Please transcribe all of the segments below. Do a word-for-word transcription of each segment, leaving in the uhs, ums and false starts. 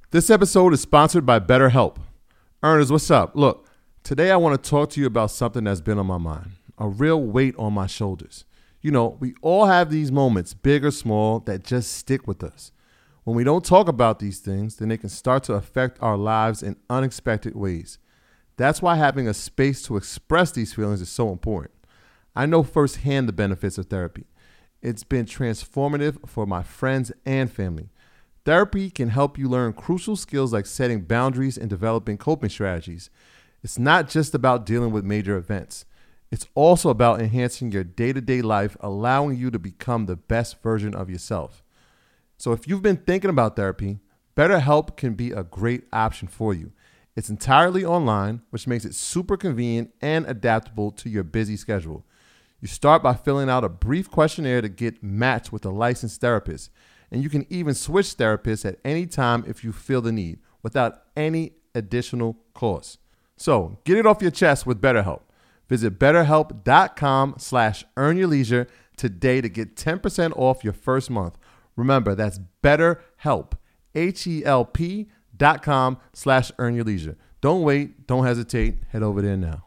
This episode is sponsored by BetterHelp. Earners, what's up? Look, today I want to talk to you about something that's been on my mind, a real weight on my shoulders. You know, we all have these moments, big or small, that just stick with us. When we don't talk about these things, then they can start to affect our lives in unexpected ways. That's why having a space to express these feelings is so important. I know firsthand the benefits of therapy. It's been transformative for my friends and family. Therapy can help you learn crucial skills like setting boundaries and developing coping strategies. It's not just about dealing with major events. It's also about enhancing your day-to-day life, allowing you to become the best version of yourself. So if you've been thinking about therapy, BetterHelp can be a great option for you. It's entirely online, which makes it super convenient and adaptable to your busy schedule. You start by filling out a brief questionnaire to get matched with a licensed therapist. And you can even switch therapists at any time if you feel the need, without any additional cost. So get it off your chest with BetterHelp. Visit betterhelp.com slash earnyourleisure today to get ten percent off your first month. Remember, that's BetterHelp, H-E-L-P dot com slash earnyourleisure. Don't wait. Don't hesitate. Head over there now.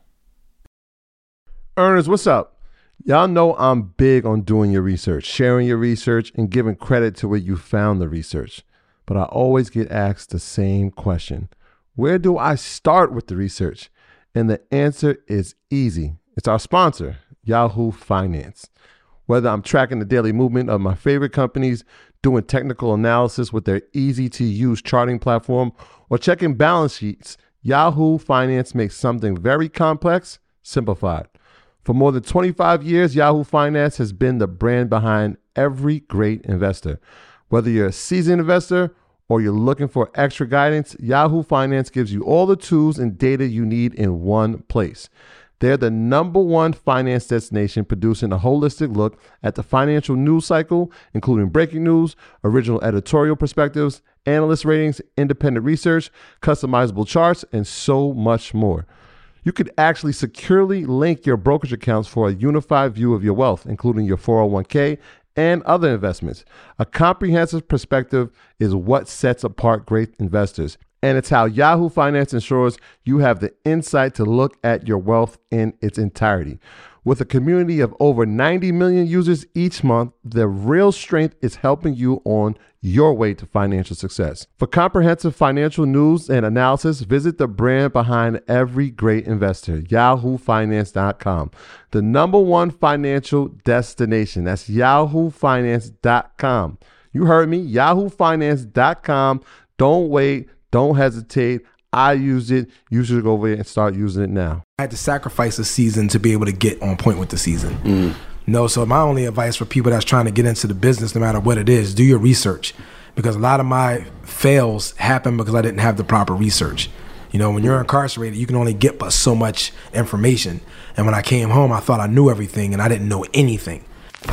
Earners, what's up? Y'all know I'm big on doing your research, sharing your research, and giving credit to where you found the research. But I always get asked the same question. Where do I start with the research? And the answer is easy. It's our sponsor, Yahoo Finance. Whether I'm tracking the daily movement of my favorite companies, doing technical analysis with their easy-to-use charting platform, or checking balance sheets, Yahoo Finance makes something very complex simplified. For more than twenty-five years, Yahoo Finance has been the brand behind every great investor. Whether you're a seasoned investor or you're looking for extra guidance, Yahoo Finance gives you all the tools and data you need in one place. They're the number one finance destination, producing a holistic look at the financial news cycle, including breaking news, original editorial perspectives, analyst ratings, independent research, customizable charts, and so much more. You could actually securely link your brokerage accounts for a unified view of your wealth, including your four oh one k and other investments. A comprehensive perspective is what sets apart great investors, and it's how Yahoo Finance ensures you have the insight to look at your wealth in its entirety. With a community of over ninety million users each month, the real strength is helping you on your way to financial success. For comprehensive financial news and analysis, visit the brand behind every great investor, yahoo finance dot com. The number one financial destination. That's yahoo finance dot com. You heard me, yahoo finance dot com. Don't wait. Don't hesitate. I used it. You should go over there and start using it now. I had to sacrifice a season to be able to get on point with the season. Mm. No, so my only advice for people that's trying to get into the business, no matter what it is, do your research. Because a lot of my fails happen because I didn't have the proper research. You know, when you're incarcerated, you can only get but so much information. And when I came home, I thought I knew everything, and I didn't know anything.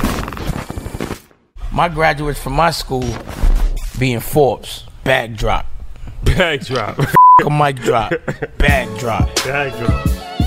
My graduates from my school being Forbes, bag drop. Bag drop. A mic drop. Bag drop. Bag drop.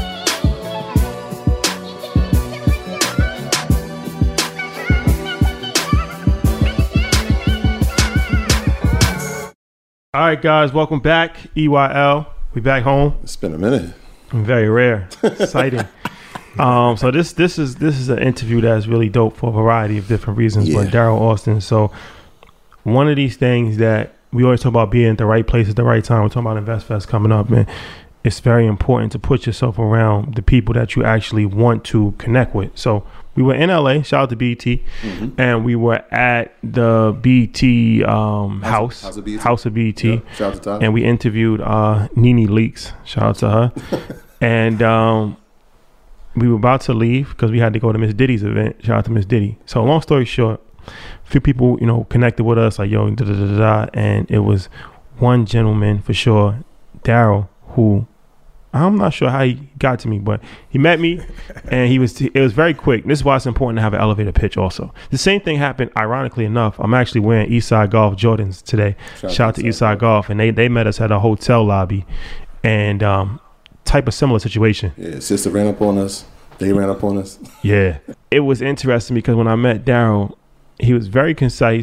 All right, guys, welcome back. E Y L, we back home. It's been a minute. Very rare, exciting. um, so this this is this is an interview that's really dope for a variety of different reasons. Yeah. But Daryl Austin. So one of these things that we always talk about being at the right place at the right time. We're talking about InvestFest coming up, man. It's very important to put yourself around the people that you actually want to connect with. So we were in L A, shout out to B E T, mm-hmm. and we were at the B E T um, house, house of B E T, house of B E T yeah, shout out to Tom. And we interviewed uh, Nene Leakes, shout out to her. and um, we were about to leave because we had to go to Miss Diddy's event. Shout out to Miss Diddy. So long story short, a few people, you know, connected with us, like, yo, da da da da, and it was one gentleman for sure, Daryl, who I'm not sure how he got to me, but he met me, and he was it was very quick. This is why it's important to have an elevator pitch also. The same thing happened, ironically enough. I'm actually wearing Eastside Golf Jordans today. Shout, Shout out to Eastside Golf, and they they met us at a hotel lobby, and um, type of similar situation. Yeah, sister ran up on us. They ran up on us. Yeah, it was interesting because when I met Daryl, he was very concise.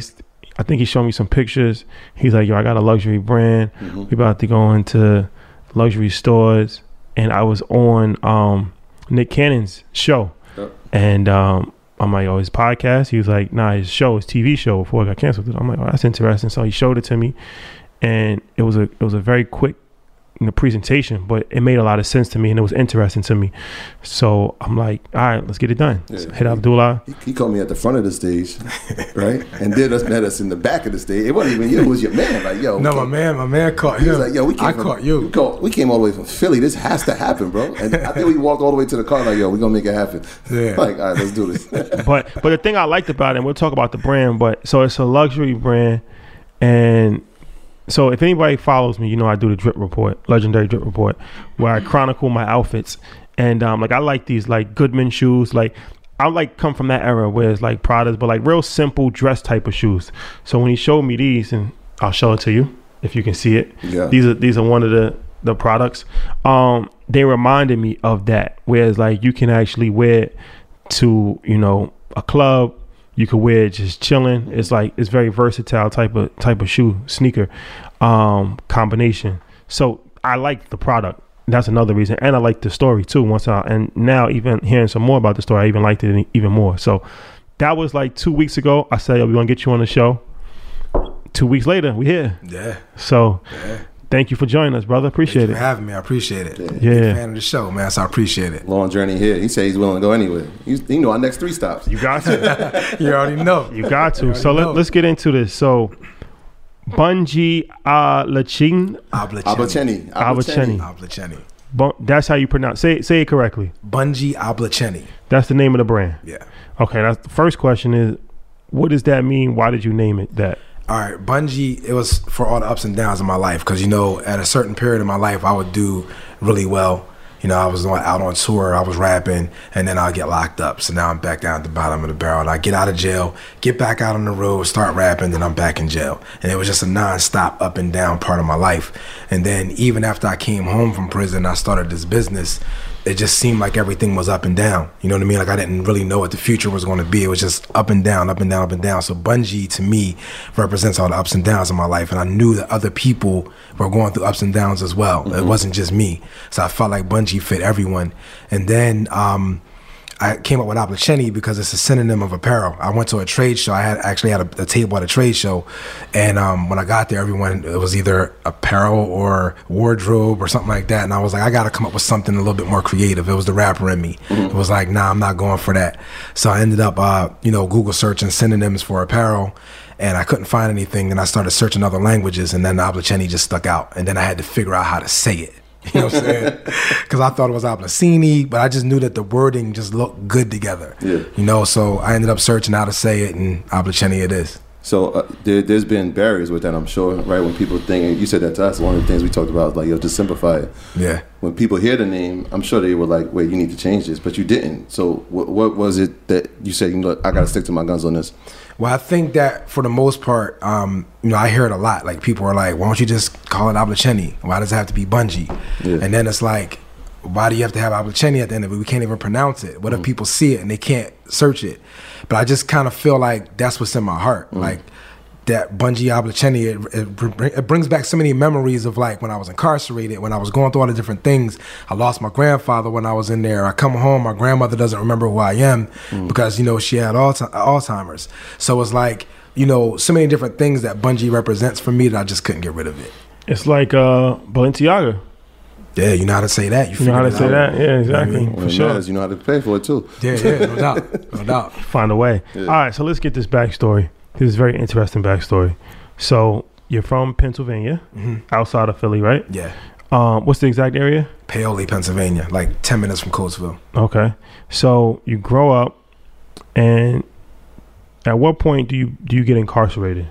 I think he showed me some pictures. He's like, yo, I got a luxury brand. Mm-hmm. We about to go into luxury stores. And I was on um, Nick Cannon's show. Yep. And um, I'm like, oh, his podcast? He was like, nah, his show, his T V show before it got canceled. I'm like, oh, that's interesting. So he showed it to me. And it was a it was a very quick, you know, presentation, but it made a lot of sense to me and it was interesting to me. So I'm like, all right, let's get it done. Yeah, so hit Abdullah. He, he called me at the front of the stage, right? And then us met us in the back of the stage. It wasn't even you, it was your man. Like, yo. No, my man, my man caught you. He was like, yo, we came I from, caught you. We, called, we came all the way from Philly. This has to happen, bro. And I think we walked all the way to the car like, yo, we're going to make it happen. Yeah. Like, all right, let's do this. but but the thing I liked about it, and we'll talk about the brand, but so it's a luxury brand. And so if anybody follows me, you know I do the Drip Report, Legendary Drip Report, where I chronicle my outfits. And um, like I like these like Goodman shoes. Like I like come from that era where it's like Prada's, but like real simple dress type of shoes. So when he showed me these, and I'll show it to you if you can see it. Yeah. These are these are one of the the products. Um, they reminded me of that. Whereas like you can actually wear it to, you know, a club. You could wear it just chilling. It's like it's very versatile type of type of shoe sneaker um, combination. So I like the product. That's another reason, and I like the story too. Once I and now even hearing some more about the story, I even liked it even more. So that was like two weeks ago. I said, "Yo, we're gonna get you on the show." Two weeks later, we here. Yeah. So. Yeah. Thank you for joining us, brother. Appreciate Thank you it. for having me. I appreciate it. Yeah. Big fan of the show, man. So I appreciate it. Long journey here. He said he's willing to go anywhere. You, you know our next three stops. You got to. You already know. You got to. You so let, let's get into this. So Bunji Ablachin. Ablacheni. Ablacheni. Ablacheni. Bun- that's how you pronounce. Say say it correctly. Bunji Ablacheni. That's the name of the brand. Yeah. Okay. That's the first question. Is what does that mean? Why did you name it that? All right, Bunji, it was for all the ups and downs of my life because, you know, at a certain period of my life, I would do really well. You know, I was out on tour, I was rapping, and then I'd get locked up. So now I'm back down at the bottom of the barrel. And I get out of jail, get back out on the road, start rapping, then I'm back in jail. And it was just a nonstop up and down part of my life. And then even after I came home from prison, I started this business. It just seemed like everything was up and down. You know what I mean? Like I didn't really know what the future was going to be. It was just up and down, up and down, up and down. So Bunji to me represents all the ups and downs of my life. And I knew that other people were going through ups and downs as well. Mm-hmm. It wasn't just me. So I felt like Bunji fit everyone. And then um, I came up with Ablacheni because it's a synonym of apparel. I went to a trade show. I had actually had a, a table at a trade show. And um, when I got there, everyone, it was either apparel or wardrobe or something like that. And I was like, I got to come up with something a little bit more creative. It was the rapper in me. Mm-hmm. It was like, nah, I'm not going for that. So I ended up, uh, you know, Google searching synonyms for apparel. And I couldn't find anything. Then I started searching other languages. And then Ablacheni just stuck out. And then I had to figure out how to say it. You know what I'm saying? Because I thought it was Ablacini, but I just knew that the wording just looked good together. Yeah. You know, so I ended up searching how to say it, and Ablacheni it is. So uh, there, there's been barriers with that, I'm sure, right? When people think, and you said that to us, one of the things we talked about was like, yo, just simplify it. Yeah. When people hear the name, I'm sure they were like, wait, you need to change this, but you didn't. So what, what was it that you said, you know, I got to stick to my guns on this? Well, I think that for the most part, um, you know, I hear it a lot. Like people are like, why don't you just call it Ablacheni? Why does it have to be Bunji? Yeah. And then it's like, why do you have to have Ablacheni at the end of it? We can't even pronounce it. What mm. if people see it and they can't search it? But I just kind of feel like that's what's in my heart. Mm. Like that Bunji Ablacheni, it, it, it brings back so many memories of like when I was incarcerated, when I was going through all the different things. I lost my grandfather when I was in there. I come home, my grandmother doesn't remember who I am mm. because, you know, she had Alzheimer's. So it's like, you know, so many different things that Bunji represents for me that I just couldn't get rid of it. It's like uh, Balenciaga. Yeah, you know how to say that. You, you know how to say out. that. Yeah, exactly. You know I mean? For sure. Matters, you know how to pay for it too. Yeah, yeah, no doubt, no doubt. Find a way. Yeah. All right, so let's get this backstory. This is a very interesting backstory. So you're from Pennsylvania, mm-hmm. outside of Philly, right? Yeah. Um, what's the exact area? Paoli, Pennsylvania, like ten minutes from Coatesville. Okay. So you grow up, and at what point do you do you get incarcerated?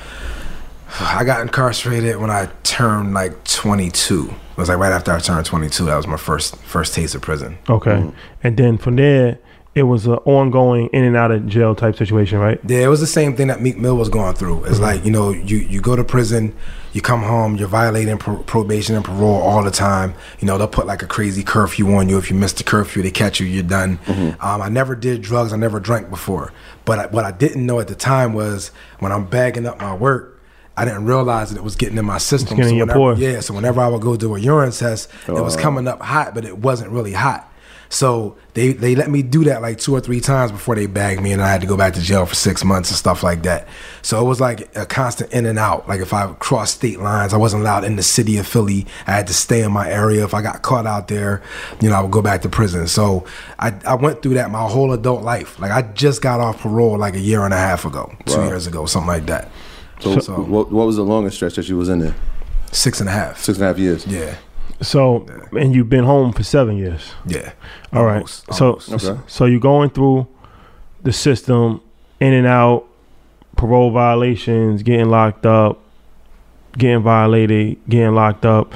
I got incarcerated when I turned like twenty-two. It was like right after I turned twenty-two. That was my first first taste of prison. Okay. Mm-hmm. And then from there, it was an ongoing in and out of jail type situation, right? Yeah, it was the same thing that Meek Mill was going through. It's mm-hmm. like, you know, you, you go to prison, you come home, you're violating pro- probation and parole all the time. You know, they'll put like a crazy curfew on you. If you miss the curfew, they catch you, you're done. Mm-hmm. Um, I never did drugs. I never drank before. But I, what I didn't know at the time was when I'm bagging up my work, I didn't realize that it was getting in my system. It's getting so in your pore. Yeah, so whenever I would go do a urine test, oh. it was coming up hot, but it wasn't really hot. So they, they let me do that like two or three times before they bagged me, and I had to go back to jail for six months and stuff like that. So it was like a constant in and out. Like if I crossed state lines, I wasn't allowed in the city of Philly. I had to stay in my area. If I got caught out there, you know, I would go back to prison. So I, I went through that my whole adult life. Like I just got off parole like a year and a half ago, two wow. years ago, something like that. So, so what, what was the longest stretch that you was in there? Six and a half. Six and a half years. Yeah. So, yeah. And you've been home for seven years. Yeah. All almost, right. Almost. So, okay. so you're going through the system, in and out, parole violations, getting locked up, getting violated, getting locked up.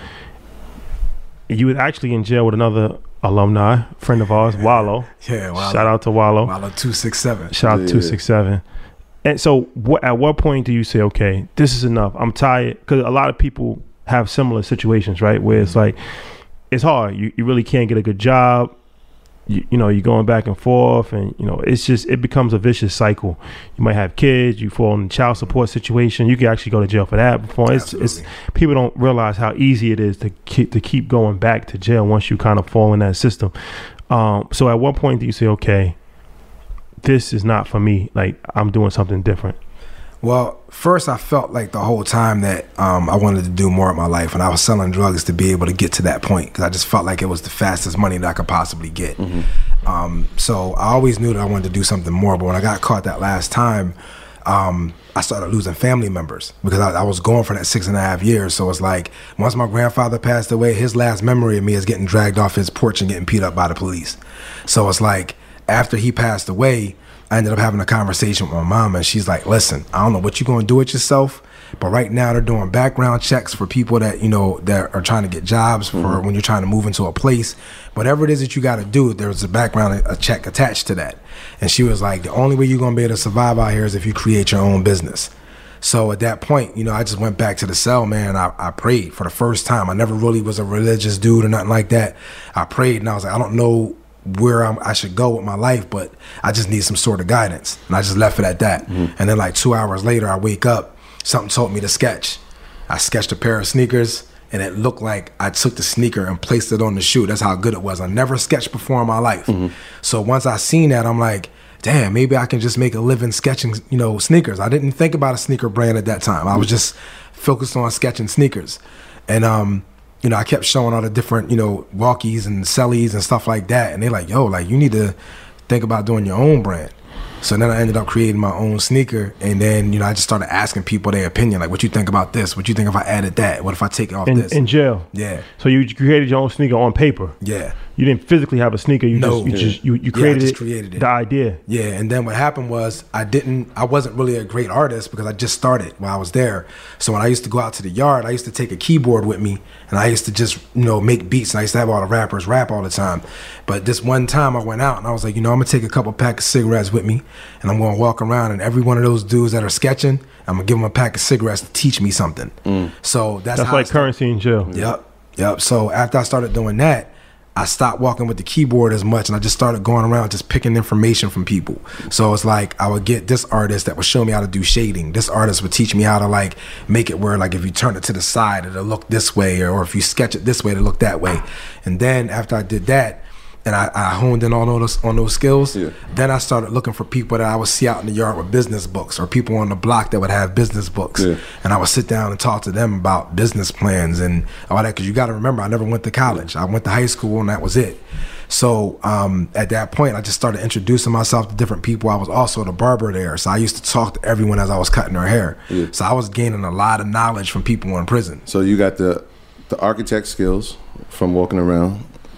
You was actually in jail with another alumni, friend of ours, Wallow. Yeah, Wallow. Shout out to Wallow. Wallow two six seven. Shout out yeah. to two six seven. And so, what, at what point do you say, okay, this is enough? I'm tired, because a lot of people have similar situations, right? Where it's like, it's hard. You you really can't get a good job. You, you know, you're going back and forth, and you know, it's just, it becomes a vicious cycle. You might have kids, you fall in a child support situation. You can actually go to jail for that. Before it's, it's people don't realize how easy it is to keep to keep going back to jail once you kind of fall in that system. Um, so at what point do you say, okay, this is not for me? Like, I'm doing something different. Well, first I felt like the whole time that um, I wanted to do more of my life, and I was selling drugs to be able to get to that point, because I just felt like it was the fastest money that I could possibly get. Mm-hmm. Um, so I always knew that I wanted to do something more, but when I got caught that last time, um, I started losing family members, because I, I was going for that six and a half years. So it's like, once my grandfather passed away, his last memory of me is getting dragged off his porch and getting beat up by the police. So it's like, after he passed away, I ended up having a conversation with my mom, and she's like, listen, I don't know what you're going to do with yourself, but right now they're doing background checks for people that, you know, that are trying to get jobs for mm-hmm. when you're trying to move into a place. Whatever it is that you got to do, there's a background a check attached to that. And she was like, the only way you're going to be able to survive out here is if you create your own business. So at that point, you know, I just went back to the cell, man. I, I prayed for the first time. I never really was a religious dude or nothing like that. I prayed, and I was like, I don't know where I'm, I should go with my life, but I just need some sort of guidance. And I just left it at that. Mm-hmm. And then like two hours later, I wake up, something told me to sketch. I sketched a pair of sneakers, and it looked like I took the sneaker and placed it on the shoe. That's how good it was. I never sketched before in my life. Mm-hmm. So once I seen that, I'm like, damn, maybe I can just make a living sketching, you know, sneakers. I didn't think about a sneaker brand at that time. I was just focused on sketching sneakers. And, um, you know, I kept showing all the different, you know, walkies and sellies and stuff like that. And they're like, yo, like, you need to think about doing your own brand. So then I ended up creating my own sneaker. And then, you know, I just started asking people their opinion. Like, what you think about this? What you think if I added that? What if I take it off in, this? In jail? Yeah. So you created your own sneaker on paper? Yeah. You didn't physically have a sneaker. You no. just you yeah. just you, you created, yeah, I just it, created it. The idea. Yeah, and then what happened was I didn't I wasn't really a great artist because I just started while I was there. So when I used to go out to the yard, I used to take a keyboard with me, and I used to just, you know, make beats, and I used to have all the rappers rap all the time. But this one time I went out and I was like, you know, I'm gonna take a couple pack of cigarettes with me, and I'm gonna walk around, and every one of those dudes that are sketching, I'm gonna give them a pack of cigarettes to teach me something. Mm. So that's that's how like currency in jail. Yep, yep. So after I started doing that, I stopped walking with the keyboard as much, and I just started going around just picking information from people. So it's like I would get this artist that would show me how to do shading. This artist would teach me how to like make it where like if you turn it to the side, it'll look this way, or, or if you sketch it this way, it'll look that way. And then after I did that, and I, I honed in on those on those skills, yeah. then I started looking for people that I would see out in the yard with business books, or people on the block that would have business books. Yeah. And I would sit down and talk to them about business plans and all that, because you got to remember, I never went to college. I went to high school, and that was it. So um, at that point, I just started introducing myself to different people. I was also the barber there, so I used to talk to everyone as I was cutting their hair. Yeah. So I was gaining a lot of knowledge from people in prison. So you got the the architect skills from walking around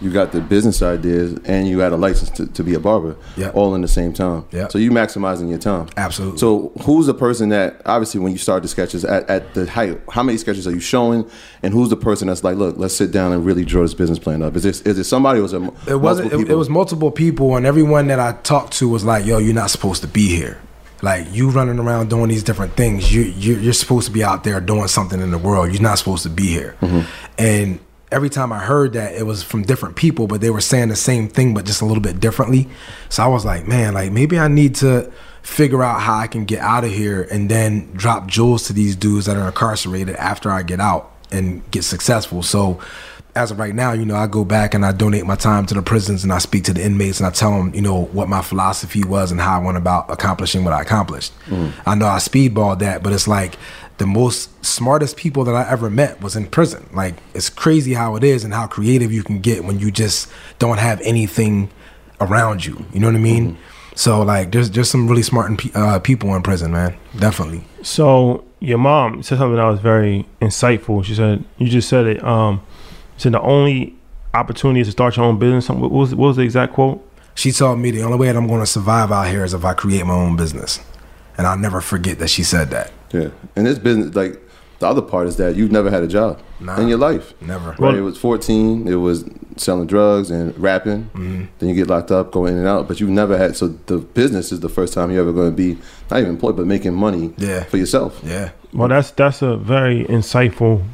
you got the business ideas, and you had a license to, to be a barber, Yep. all in the same time. Yep. So you maximizing your time. Absolutely. So who's the person that, obviously when you start the sketches, at, at the height, how many sketches are you showing, and who's the person that's like, look, let's sit down and really draw this business plan up? Is this is it somebody, or is it, It wasn't. It, it was multiple people, and everyone that I talked to was like, "Yo, you're not supposed to be here. Like, you running around doing these different things. You you you're supposed to be out there doing something in the world. You're not supposed to be here." Mm-hmm. And every time I heard that, it was from different people, but they were saying the same thing, but just a little bit differently. So I was like, man, like maybe I need to figure out how I can get out of here and then drop jewels to these dudes that are incarcerated after I get out and get successful. So as of right now, you know, I go back and I donate my time to the prisons, and I speak to the inmates, and I tell them, you know, what my philosophy was and how I went about accomplishing what I accomplished. Mm. I know I speedballed that, but it's like the most smartest people that I ever met was in prison. Like, it's crazy how it is and how creative you can get when you just don't have anything around you. You know what I mean? Mm. So like, there's there's some really smart uh, people in prison, man. Definitely. So your mom said something that was very insightful. She said, you just said it. Um, So the only opportunity is to start your own business. What was, what was the exact quote? She told me the only way that I'm going to survive out here is if I create my own business. And I'll never forget that she said that. Yeah. And this business, like, the other part is that you've never had a job nah, in your life. Never. Right? Well, it was fourteen. It was selling drugs and rapping. Mm-hmm. Then you get locked up, go in and out. But you've never had, so the business is the first time you're ever going to be, not even employed, but making money yeah. for yourself. Yeah. Well, that's that's a very insightful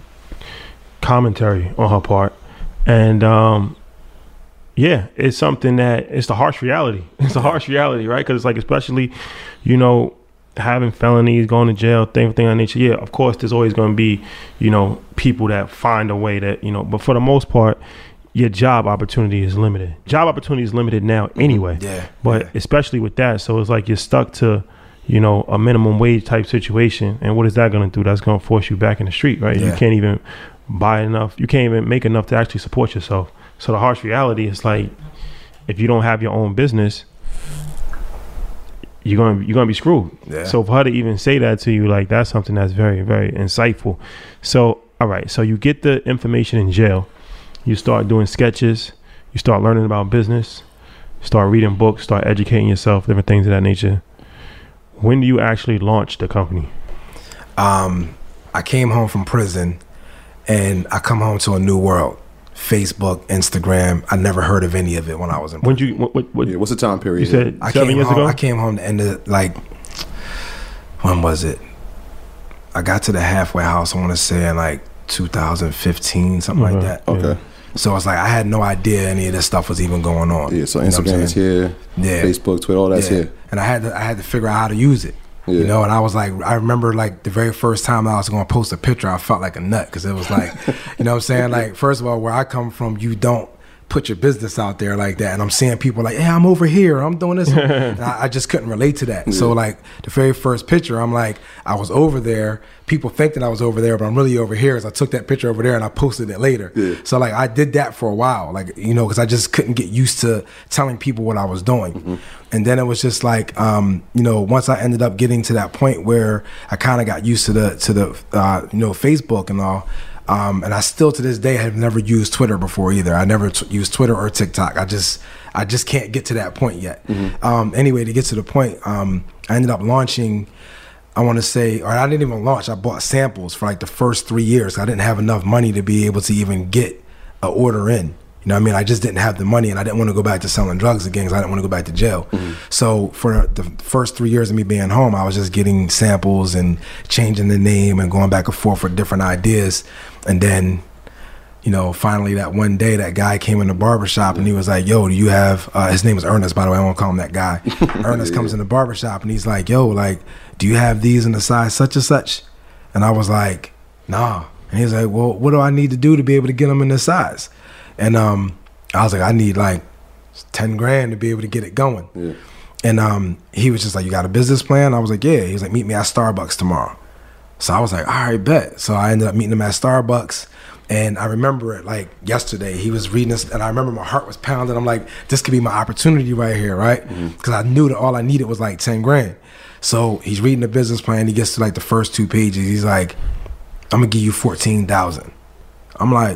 commentary on her part. And um yeah, it's something that it's the harsh reality. It's a harsh reality, right? Because it's like, especially, you know, having felonies, going to jail, thing, thing of that nature. Yeah, of course, there's always going to be, you know, people that find a way that, you know, but for the most part, your job opportunity is limited. Job opportunity is limited now anyway. Yeah. But yeah. especially with that, so it's like you're stuck to, you know, a minimum wage type situation. And what is that going to do? That's going to force you back in the street, right? Yeah. You can't even buy enough. You can't even make enough to actually support yourself. So the harsh reality is like, if you don't have your own business, you're gonna you're gonna be screwed. Yeah. So for her to even say that to you, like, that's something that's very, very insightful. So all right, so you get the information in jail, you start doing sketches, you start learning about business, start reading books, start educating yourself, different things of that nature. When do you actually launch the company? Um, I came home from prison, and I come home to a new world. Facebook, Instagram. I never heard of any of it when I was in prison. When you what, what, what Yeah, what's the time period? you said I seven came years home, ago? I came home to end of, like, when was it? I got to the halfway house, I want to say in like two thousand fifteen, something Mhm. like that. Okay. Yeah. So it's like I had no idea any of this stuff was even going on. Yeah, so You know what I'm Instagram is saying? here, Yeah. Facebook, Twitter, all that's Yeah. here. And I had to I had to figure out how to use it. Yeah. You know, and I was like, I remember like the very first time I was going to post a picture, I felt like a nut, because it was like, you know what I'm saying? Like, first of all, where I come from, you don't put your business out there like that. And I'm seeing people like, hey, I'm over here, I'm doing this. And I, I just couldn't relate to that. Yeah. So like the very first picture, I'm like, I was over there. People think that I was over there, but I'm really over here. As I took that picture over there and I posted it later. Yeah. So like I did that for a while, like, you know, because I just couldn't get used to telling people what I was doing. Mm-hmm. And then it was just like, um, you know, once I ended up getting to that point where I kind of got used to the to the uh, you know, Facebook and all. Um, and I still to this day have never used Twitter before either. I never t- used Twitter or TikTok. I just I just can't get to that point yet. Mm-hmm. Um, anyway, to get to the point, um, I ended up launching, I want to say, or I didn't even launch. I bought samples for like the first three years. I didn't have enough money to be able to even get an order in. You know what I mean? I just didn't have the money, and I didn't want to go back to selling drugs again because I didn't want to go back to jail. Mm-hmm. So for the first three years of me being home, I was just getting samples and changing the name and going back and forth with different ideas. And then, you know, finally that one day, that guy came in the barbershop and he was like, yo, do you have, uh, his name is Ernest, by the way, I won't call him that guy. Ernest comes in the barbershop and he's like, yo, like, do you have these in the size such and such? And I was like, nah. And he's like, well, what do I need to do to be able to get them in this size? And um, I was like, I need like ten grand to be able to get it going. Yeah. And um, he was just like, you got a business plan? I was like, yeah. He was like, meet me at Starbucks tomorrow. So I was like, all right, bet. So I ended up meeting him at Starbucks. And I remember it like yesterday. He was reading this, and I remember my heart was pounding. I'm like, this could be my opportunity right here, right? Because mm-hmm. I knew that all I needed was like ten grand. So he's reading the business plan. He gets to like the first two pages. He's like, I'm going to give you fourteen thousand. I'm like,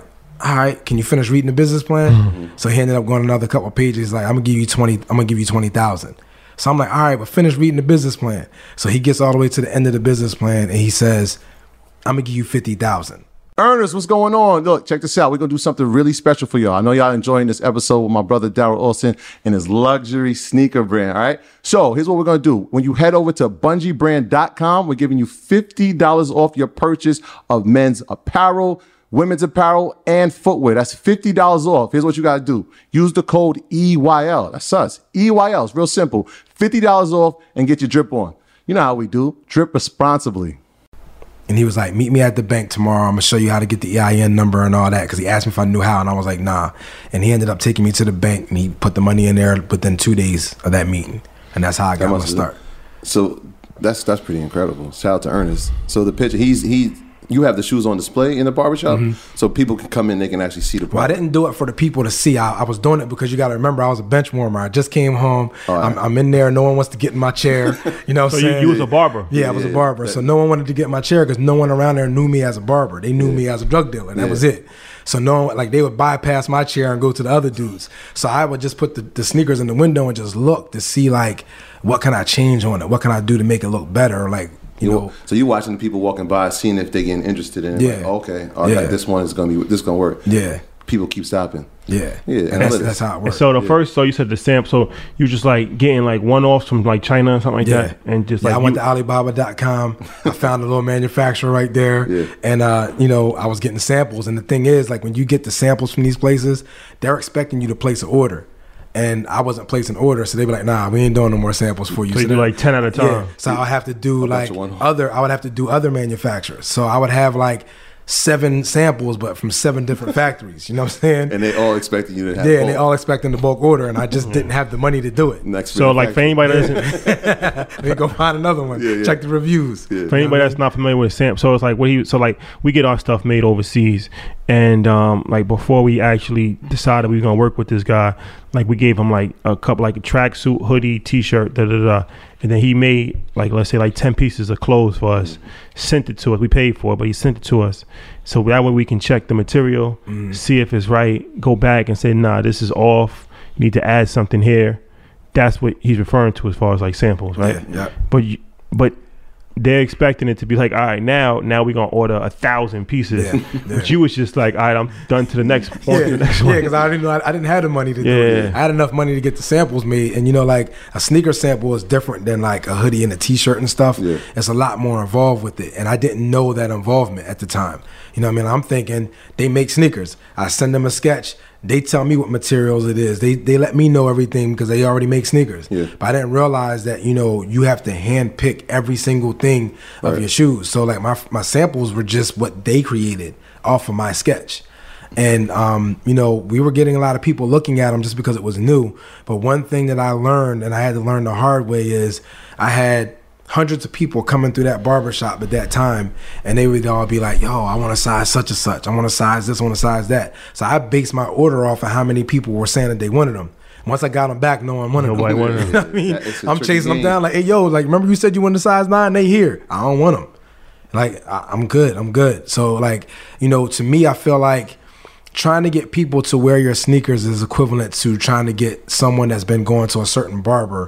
all right, can you finish reading the business plan? Mm-hmm. So he ended up going another couple of pages. Like, I'm gonna give you twenty. I'm gonna give you twenty thousand. So I'm like, all right, but finish reading the business plan. So he gets all the way to the end of the business plan, and he says, I'm gonna give you fifty thousand. Earners, what's going on? Look, check this out. We're going to do something really special for y'all. I know y'all enjoying this episode with my brother Daryl Olson and his luxury sneaker brand, all right? So here's what we're going to do. When you head over to bungee brand dot com, we're giving you fifty dollars off your purchase of men's apparel, women's apparel, and footwear. That's fifty dollars off. Here's what you got to do. Use the code E Y L. That's us. E Y L. It's real simple. fifty dollars off and get your drip on. You know how we do. Drip responsibly. And he was like, meet me at the bank tomorrow. I'm going to show you how to get the E I N number and all that. Because he asked me if I knew how. And I was like, nah. And he ended up taking me to the bank. And he put the money in there within two days of that meeting. And that's how I got my start. So that's that's pretty incredible. Shout out to Ernest. So the picture, he's he. You have the shoes on display in the barbershop, mm-hmm. so people can come in, they can actually see the product. Well, I didn't do it for the people to see. I, I was doing it because you got to remember, I was a bench warmer. I just came home. Right. I'm, I'm in there. No one wants to get in my chair. You know what I'm so saying? You, you was a barber. Yeah, yeah, I was a barber. So no one wanted to get in my chair because no one around there knew me as a barber. They knew yeah. me as a drug dealer. That yeah. was it. So no one, like they would bypass my chair and go to the other dudes. So I would just put the, the sneakers in the window and just look to see like, what can I change on it? What can I do to make it look better? Like, You know, so you watching the people walking by, seeing if they getting interested in it. Yeah. Like, okay. All right. Yeah. This one is gonna be. This is gonna work. Yeah. People keep stopping. Yeah. Yeah. And that's, that's how it works. So the yeah. first, so you said the sample. So you just like getting like one offs from like China or something like yeah. that, and just yeah, like I went you, to Alibaba dot com. I found a little manufacturer right there, yeah. and uh, you know, I was getting samples. And the thing is, like when you get the samples from these places, they're expecting you to place an order. And I wasn't placing orders, so they be like, "Nah, we ain't doing no more samples for you." So, so you do like ten at a time. Yeah. So I would have to do like other. I would have to do other manufacturers. So I would have like seven samples, but from seven different factories. You know what I'm saying? And they all expecting you to have. Yeah, bulk. and they all expecting the bulk order, and I just didn't have the money to do it. Next so like for anybody that's let me go find another one. Yeah, yeah. Check the reviews. Yeah. For anybody that's not familiar with Sam, so it's like what he so like we get our stuff made overseas, and um like before we actually decided we were gonna work with this guy, like we gave him like a couple like a tracksuit, hoodie, t-shirt, da da da. And then he made like let's say like ten pieces of clothes for us, mm. sent it to us. We paid for it, but he sent it to us. So that way we can check the material, mm. see if it's right, go back and say, nah, this is off. You need to add something here. That's what he's referring to as far as like samples, right? Yeah. yeah. But you, but they're expecting it to be like, all right, now now we're gonna order a thousand pieces. Yeah, yeah. But you was just like, all right, I'm done to the next point. Yeah, to the next yeah, one. because I didn't know I, I didn't have the money to yeah. do it. I had enough money to get the samples made, and you know, like a sneaker sample is different than like a hoodie and a t-shirt and stuff. Yeah. It's a lot more involved with it, and I didn't know that involvement at the time. You know what I mean? I'm thinking they make sneakers. I send them a sketch. They tell me what materials it is. They they let me know everything because they already make sneakers. Yeah. But I didn't realize that, you know, you have to hand pick every single thing of right. your shoes. So like my my samples were just what they created off of my sketch. And, um, you know, we were getting a lot of people looking at them just because it was new. But one thing that I learned, and I had to learn the hard way, is I had hundreds of people coming through that barbershop at that time, and they would all be like, yo, I want to size such and such. I want to size this, I want to size that. So I based my order off of how many people were saying that they wanted them. Once I got them back, no one wanted Nobody them. wanted them. You know what I mean? I'm chasing game. them down like, hey, yo, like, remember you said you wanted a size nine? They here. I don't want them. Like, I, I'm good. I'm good. So, like, you know, to me, I feel like trying to get people to wear your sneakers is equivalent to trying to get someone that's been going to a certain barber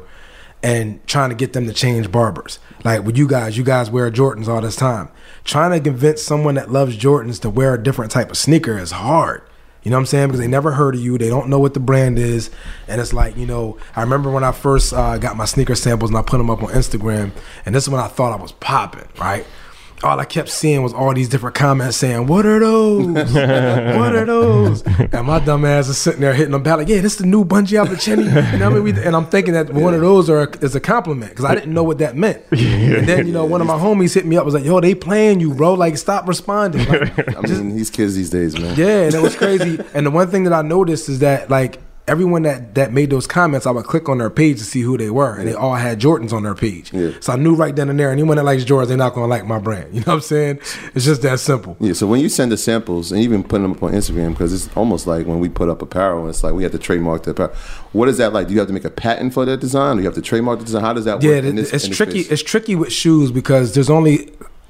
and trying to get them to change barbers. Like with you guys, you guys wear Jordans all this time. Trying to convince someone that loves Jordans to wear a different type of sneaker is hard. You know what I'm saying? Because they never heard of you. They don't know what the brand is. And it's like, you know, I remember when I first uh, got my sneaker samples and I put them up on Instagram. And this is when I thought I was popping, right? All I kept seeing was all these different comments saying, what are those? What are those? And my dumb ass is sitting there hitting them back like, yeah, this is the new Bungee Opportunity. You know what I mean? And I'm thinking that one of those are is a compliment because I didn't know what that meant. And then, you know, one of my homies hit me up, was like, yo, they playing you, bro. Like, stop responding. Like, I mean, these kids these days, man. Yeah, and it was crazy. And the one thing that I noticed is that, like, everyone that, that made those comments, I would click on their page to see who they were, and they all had Jordans on their page. Yeah. So I knew right then and there, anyone that likes Jordans, they're not going to like my brand. You know what I'm saying? It's just that simple. Yeah, so when you send the samples, and even putting them up on Instagram, because it's almost like when we put up apparel, it's like we have to trademark the apparel. What is that like? Do you have to make a patent for that design? Do you have to trademark the design? How does that yeah, work? Yeah, in this, it's in tricky. space? It's tricky with shoes because there's only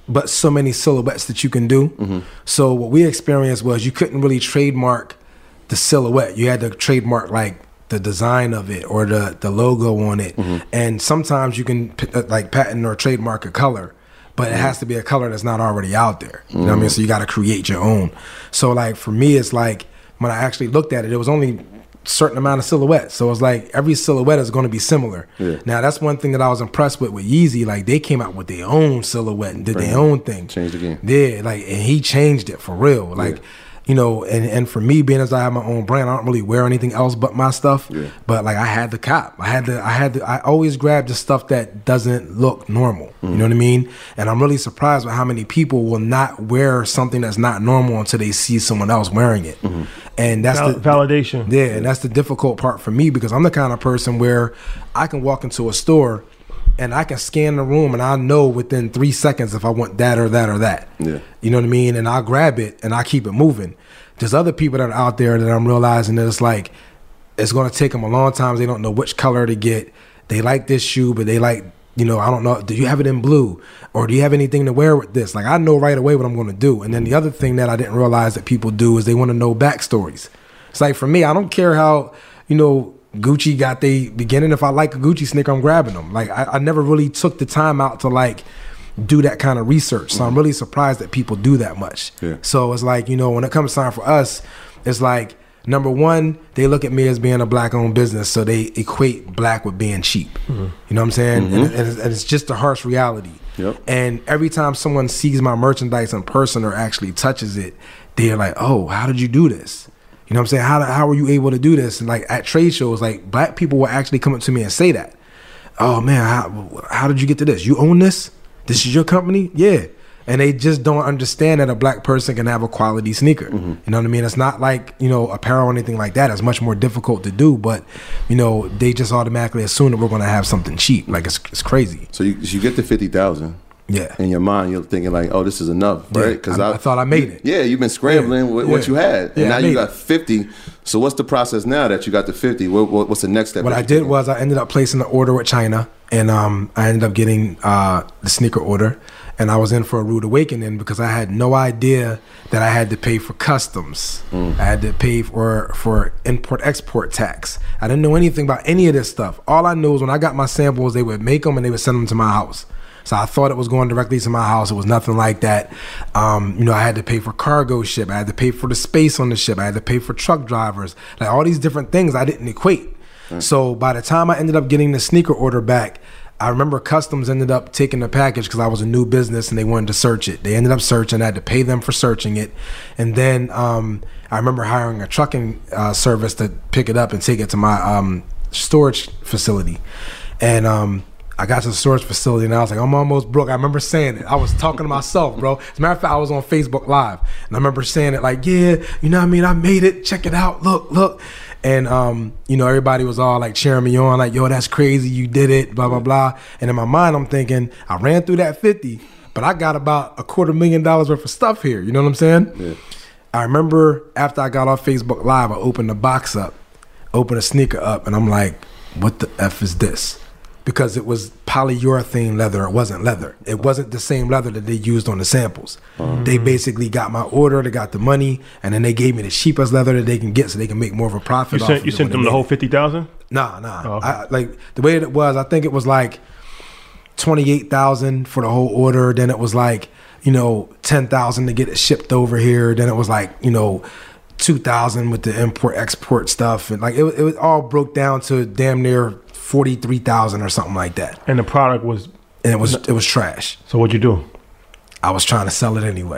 but so many silhouettes that you can do. Mm-hmm. So what we experienced was you couldn't really trademark the silhouette. You had to trademark like the design of it or the, the logo on it. Mm-hmm. And sometimes you can like patent or trademark a color, but it has to be a color that's not already out there. You know what I mean? So you got to create your own. So like for me, it's like when I actually looked at it, it was only a certain amount of silhouettes. So it's like every silhouette is going to be similar. Yeah. Now that's one thing that I was impressed with with Yeezy. Like they came out with their own silhouette and did right. their own thing. Changed the game. Yeah, like and he changed it for real. Like. Yeah. You know, and, and for me, being as I have my own brand, I don't really wear anything else but my stuff. Yeah. But like I had the cop. I had the I had the I always grab the stuff that doesn't look normal. Mm-hmm. You know what I mean? And I'm really surprised by how many people will not wear something that's not normal until they see someone else wearing it. Mm-hmm. And that's Val- the validation. Yeah, and that's the difficult part for me because I'm the kind of person where I can walk into a store and I can scan the room and I know within three seconds if I want that or that or that. Yeah. You know what I mean? And I'll grab it and I keep it moving. There's other people that are out there that I'm realizing that it's like, it's going to take them a long time. They don't know which color to get. They like this shoe, but they like, you know, I don't know. Do you have it in blue? Or do you have anything to wear with this? Like, I know right away what I'm going to do. And then the other thing that I didn't realize that people do is they want to know backstories. It's like, for me, I don't care how, you know, Gucci got the beginning. If I like a Gucci sneaker, I'm grabbing them. Like I, I never really took the time out to like do that kind of research. So I'm really surprised that people do that much. Yeah. So it's like, you know, when it comes time for us, it's like, number one, they look at me as being a black-owned business, so they equate black with being cheap. Mm-hmm. You know what I'm saying? Mm-hmm. And, and, it's, and it's just a harsh reality. Yep. And every time someone sees my merchandise in person or actually touches it, they're like, oh, how did you do this? You know what I'm saying? How how were you able to do this? And like at trade shows, like black people will actually come up to me and say that. Oh man, how, how did you get to this? You own this? This is your company? Yeah. And they just don't understand that a black person can have a quality sneaker. Mm-hmm. You know what I mean? It's not like, you know, apparel or anything like that. It's much more difficult to do, but, you know, they just automatically assume that we're going to have something cheap. Like, it's, it's crazy. So you, you get to fifty thousand. Yeah. In your mind, you're thinking like, oh, this is enough, right? Because yeah, I, I, I thought I made it. Yeah, you've been scrambling yeah. with yeah. what you had. And yeah, now you got fifty. So what's the process now that you got to fifty? What, what, what's the next step? What I did was I ended up placing an order with China, and um, I ended up getting uh, the sneaker order. And I was in for a rude awakening because I had no idea that I had to pay for customs. Mm. I had to pay for for import-export tax. I didn't know anything about any of this stuff. All I knew was when I got my samples, they would make them and they would send them to my house. So I thought it was going directly to my house. It was nothing like that. Um, you know, I had to pay for cargo ship. I had to pay for the space on the ship. I had to pay for truck drivers. Like all these different things I didn't equate. Mm. So by the time I ended up getting the sneaker order back, I remember customs ended up taking the package because I was a new business and they wanted to search it. They ended up searching. I had to pay them for searching it. And then um, I remember hiring a trucking uh, service to pick it up and take it to my um, storage facility. And um, I got to the storage facility and I was like, I'm almost broke. I remember saying it. I was talking to myself, bro. As a matter of fact, I was on Facebook Live. And I remember saying it like, yeah, you know what I mean? I made it. Check it out. Look, look. And, um, you know, everybody was all like cheering me on, like, yo, that's crazy. You did it, blah, blah, blah. And in my mind, I'm thinking, I ran through that fifty, but I got about a quarter million dollars worth of stuff here. You know what I'm saying? Yeah. I remember after I got off Facebook Live, I opened the box up, opened a sneaker up, and I'm like, what the F is this? Because it was polyurethane leather. It wasn't leather. It wasn't the same leather that they used on the samples. Mm-hmm. They basically got my order, they got the money, and then they gave me the cheapest leather that they can get so they can make more of a profit. You off sent, of you sent them the whole fifty thousand? Nah, nah. Oh, okay. I, like the way it was, I think it was like twenty-eight thousand for the whole order. Then it was like, you know, ten thousand to get it shipped over here. Then it was like, you know, two thousand with the import export stuff. And like it, it was all broke down to damn near forty-three thousand or something like that. And the product was and it was it was trash. So what'd you do? I was trying to sell it anyway.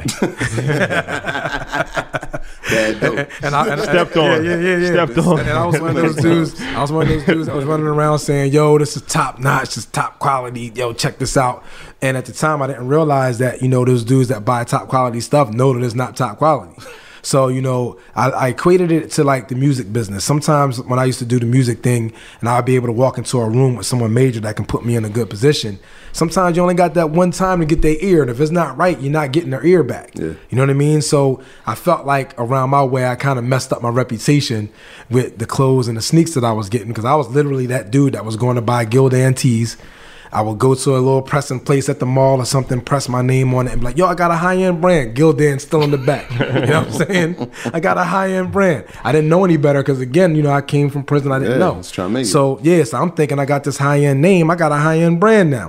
Bad dope. And I and stepped I, on. Yeah, yeah, yeah. Stepped on. And I was one of those dudes. I was one of those dudes that was running around saying, "Yo, this is top notch. This is top quality. Yo, check this out." And at the time, I didn't realize that, you know, those dudes that buy top quality stuff know that it's not top quality. So, you know, I, I equated it to like the music business. Sometimes when I used to do the music thing and I'd be able to walk into a room with someone major that can put me in a good position, sometimes you only got that one time to get their ear. And if it's not right, you're not getting their ear back. Yeah. You know what I mean? So I felt like around my way, I kind of messed up my reputation with the clothes and the sneaks that I was getting because I was literally that dude that was going to buy Gildan tees. I would go to a little pressing place at the mall or something, press my name on it, and be like, yo, I got a high-end brand. Gildan still in the back. You know what I'm saying? I got a high-end brand. I didn't know any better because, again, you know, I came from prison. I didn't Yeah, know. let's try to make it. So, yeah, so I'm thinking I got this high-end name. I got a high-end brand now.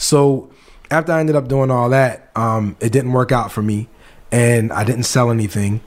So after I ended up doing all that, um, it didn't work out for me, and I didn't sell anything.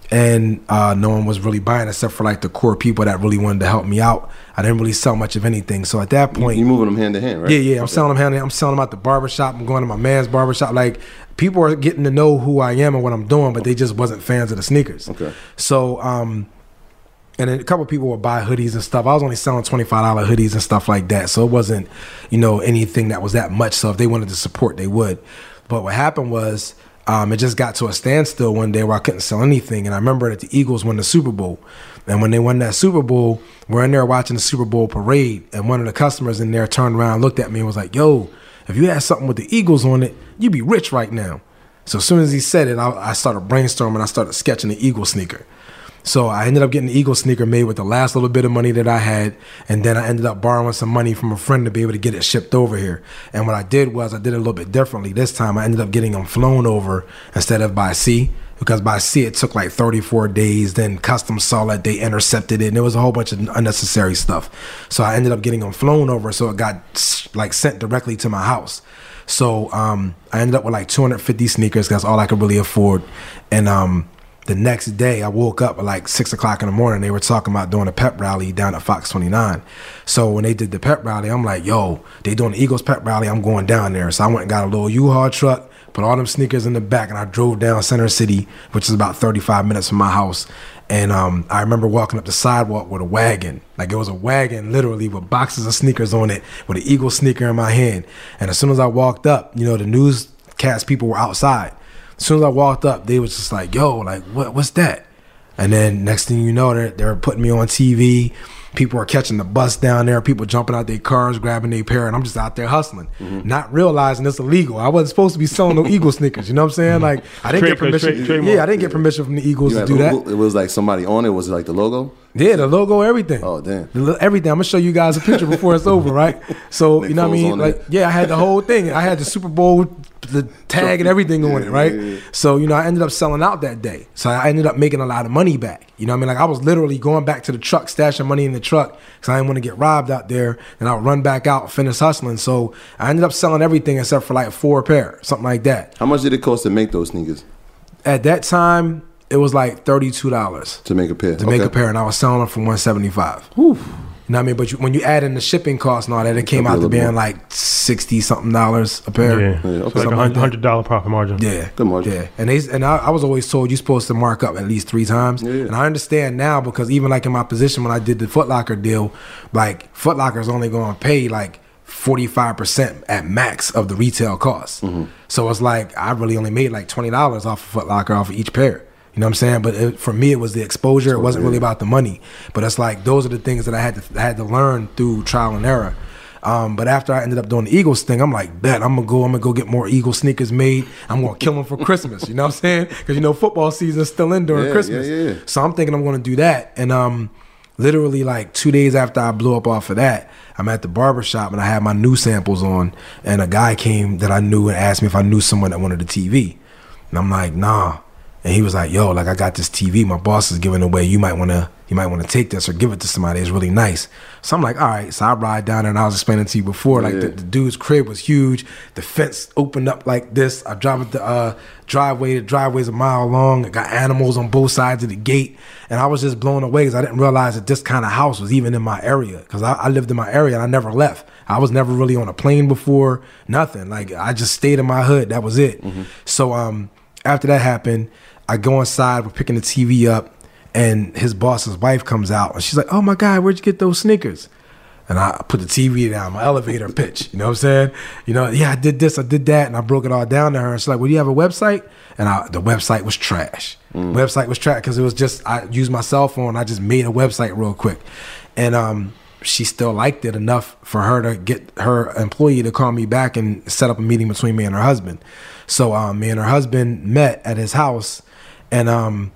And uh, no one was really buying except for like the core people that really wanted to help me out. I didn't really sell much of anything. So at that point, You moving them hand to hand, right? yeah, yeah, I'm Okay. selling them. hand- I'm selling them at the barbershop. I'm going to my man's barbershop. Like people are getting to know who I am and what I'm doing, but they just wasn't fans of the sneakers. Okay. So, um, and then a couple of people would buy hoodies and stuff. I was only selling twenty-five dollar hoodies and stuff like that. So it wasn't, you know, anything that was that much. So if they wanted to support, they would. But what happened was, Um, it just got to a standstill one day where I couldn't sell anything. And I remember that the Eagles won the Super Bowl. And when they won that Super Bowl, we're in there watching the Super Bowl parade. And one of the customers in there turned around, looked at me and was like, yo, if you had something with the Eagles on it, you'd be rich right now. So as soon as he said it, I, I started brainstorming. I started sketching the Eagle sneaker. So I ended up getting the Eagle sneaker made with the last little bit of money that I had. And then I ended up borrowing some money from a friend to be able to get it shipped over here. And what I did was I did it a little bit differently. This time I ended up getting them flown over instead of by sea. Because by sea it took like thirty-four days. Then customs saw that they intercepted it. And there was a whole bunch of unnecessary stuff. So I ended up getting them flown over. So it got like sent directly to my house. So um, I ended up with like two hundred fifty sneakers. That's all I could really afford. And um, the next day, I woke up at like six o'clock in the morning. They were talking about doing a pep rally down at Fox twenty-nine. So when they did the pep rally, I'm like, yo, they doing the Eagles pep rally. I'm going down there. So I went and got a little U-Haul truck, put all them sneakers in the back, and I drove down Center City, which is about thirty-five minutes from my house. And um, I remember walking up the sidewalk with a wagon. Like it was a wagon, literally, with boxes of sneakers on it, with an Eagle sneaker in my hand. And as soon as I walked up, you know, the newscast people were outside. As soon as I walked up, they was just like, yo, like, what, what's that? And then next thing you know, they're, they're putting me on T V. People are catching the bus down there. People jumping out their cars, grabbing their pair, and I'm just out there hustling, mm-hmm. not realizing it's illegal. I wasn't supposed to be selling no Eagle sneakers. You know what I'm saying? Like, I didn't Trade- get permission. trade- trade yeah, mark. I didn't get permission from the Eagles You to had do that. logo- It was like somebody on it. Was it like the logo? Yeah, the logo, everything. Oh, damn. The lo- everything. I'm gonna show you guys a picture before it's over, right? So Nick you know what I Foles mean? on Like, it. yeah, I had the whole thing. I had the Super Bowl, the tag and everything on it, right? Yeah, yeah, yeah. So you know, I ended up selling out that day. So I ended up making a lot of money back. You know what I mean? Like I was literally going back to the truck, stashing money in the truck because I didn't want to get robbed out there. And I'll run back out, finish hustling. So I ended up selling everything except for like four pair, something like that. How much did it cost to make those sneakers? At that time, it was like thirty-two dollars. To make a pair? To make a pair, and I was selling them for one seventy-five. You know what I mean? But you, when you add in the shipping costs and all that, it came It'll out be a to little being more. like sixty something dollars a pair. Yeah, Yeah, so okay. like Something a like that. hundred dollar profit margin. Yeah, Good margin. Yeah, and they and I, I was always told you're supposed to mark up at least three times. Yeah. And I understand now because even like in my position when I did the Foot Locker deal, like Foot Locker is only going to pay like forty-five percent at max of the retail cost. Mm-hmm. So it's like I really only made like twenty dollars off of Foot Locker off of each pair. You know what I'm saying? But it, for me, it was the exposure. It wasn't really about the money. But it's like those are the things that I had to I had to learn through trial and error. Um, but after I ended up doing the Eagles thing, I'm like, bet I'm gonna go. I'm gonna go get more Eagle sneakers made. I'm gonna kill them for Christmas. You know what I'm saying? Because you know football season's still in during Yeah, Christmas. yeah, yeah. So I'm thinking I'm gonna do that. And um, literally like two days after I blew up off of that, I'm at the barbershop and I had my new samples on. And a guy came that I knew and asked me if I knew someone that wanted a T V. And I'm like, nah. And he was like, yo, like I got this T V my boss is giving away. You might want to you might want to take this or give it to somebody. It's really nice. So I'm like, all right. So I ride down there and I was explaining to you before, like Yeah. the, the dude's crib was huge. The fence opened up like this. I drive up the uh, driveway. The driveway's a mile long. It got animals on both sides of the gate. And I was just blown away because I didn't realize that this kind of house was even in my area. Because I, I lived in my area and I never left. I was never really on a plane before, nothing. Like I just stayed in my hood. That was it. Mm-hmm. So um, after that happened, I go inside, we're picking the T V up, and his boss's wife comes out, and she's like, oh my God, where'd you get those sneakers? And I put the T V down, my elevator pitch, you know what I'm saying? You know, yeah, I did this, I did that, and I broke it all down to her, and she's like, well, do you have a website? And I, the website was trash. Mm. Website was trash because it was just, I used my cell phone, I just made a website real quick. And um, she still liked it enough for her to get her employee to call me back and set up a meeting between me and her husband. So um, me and her husband met at his house, and um,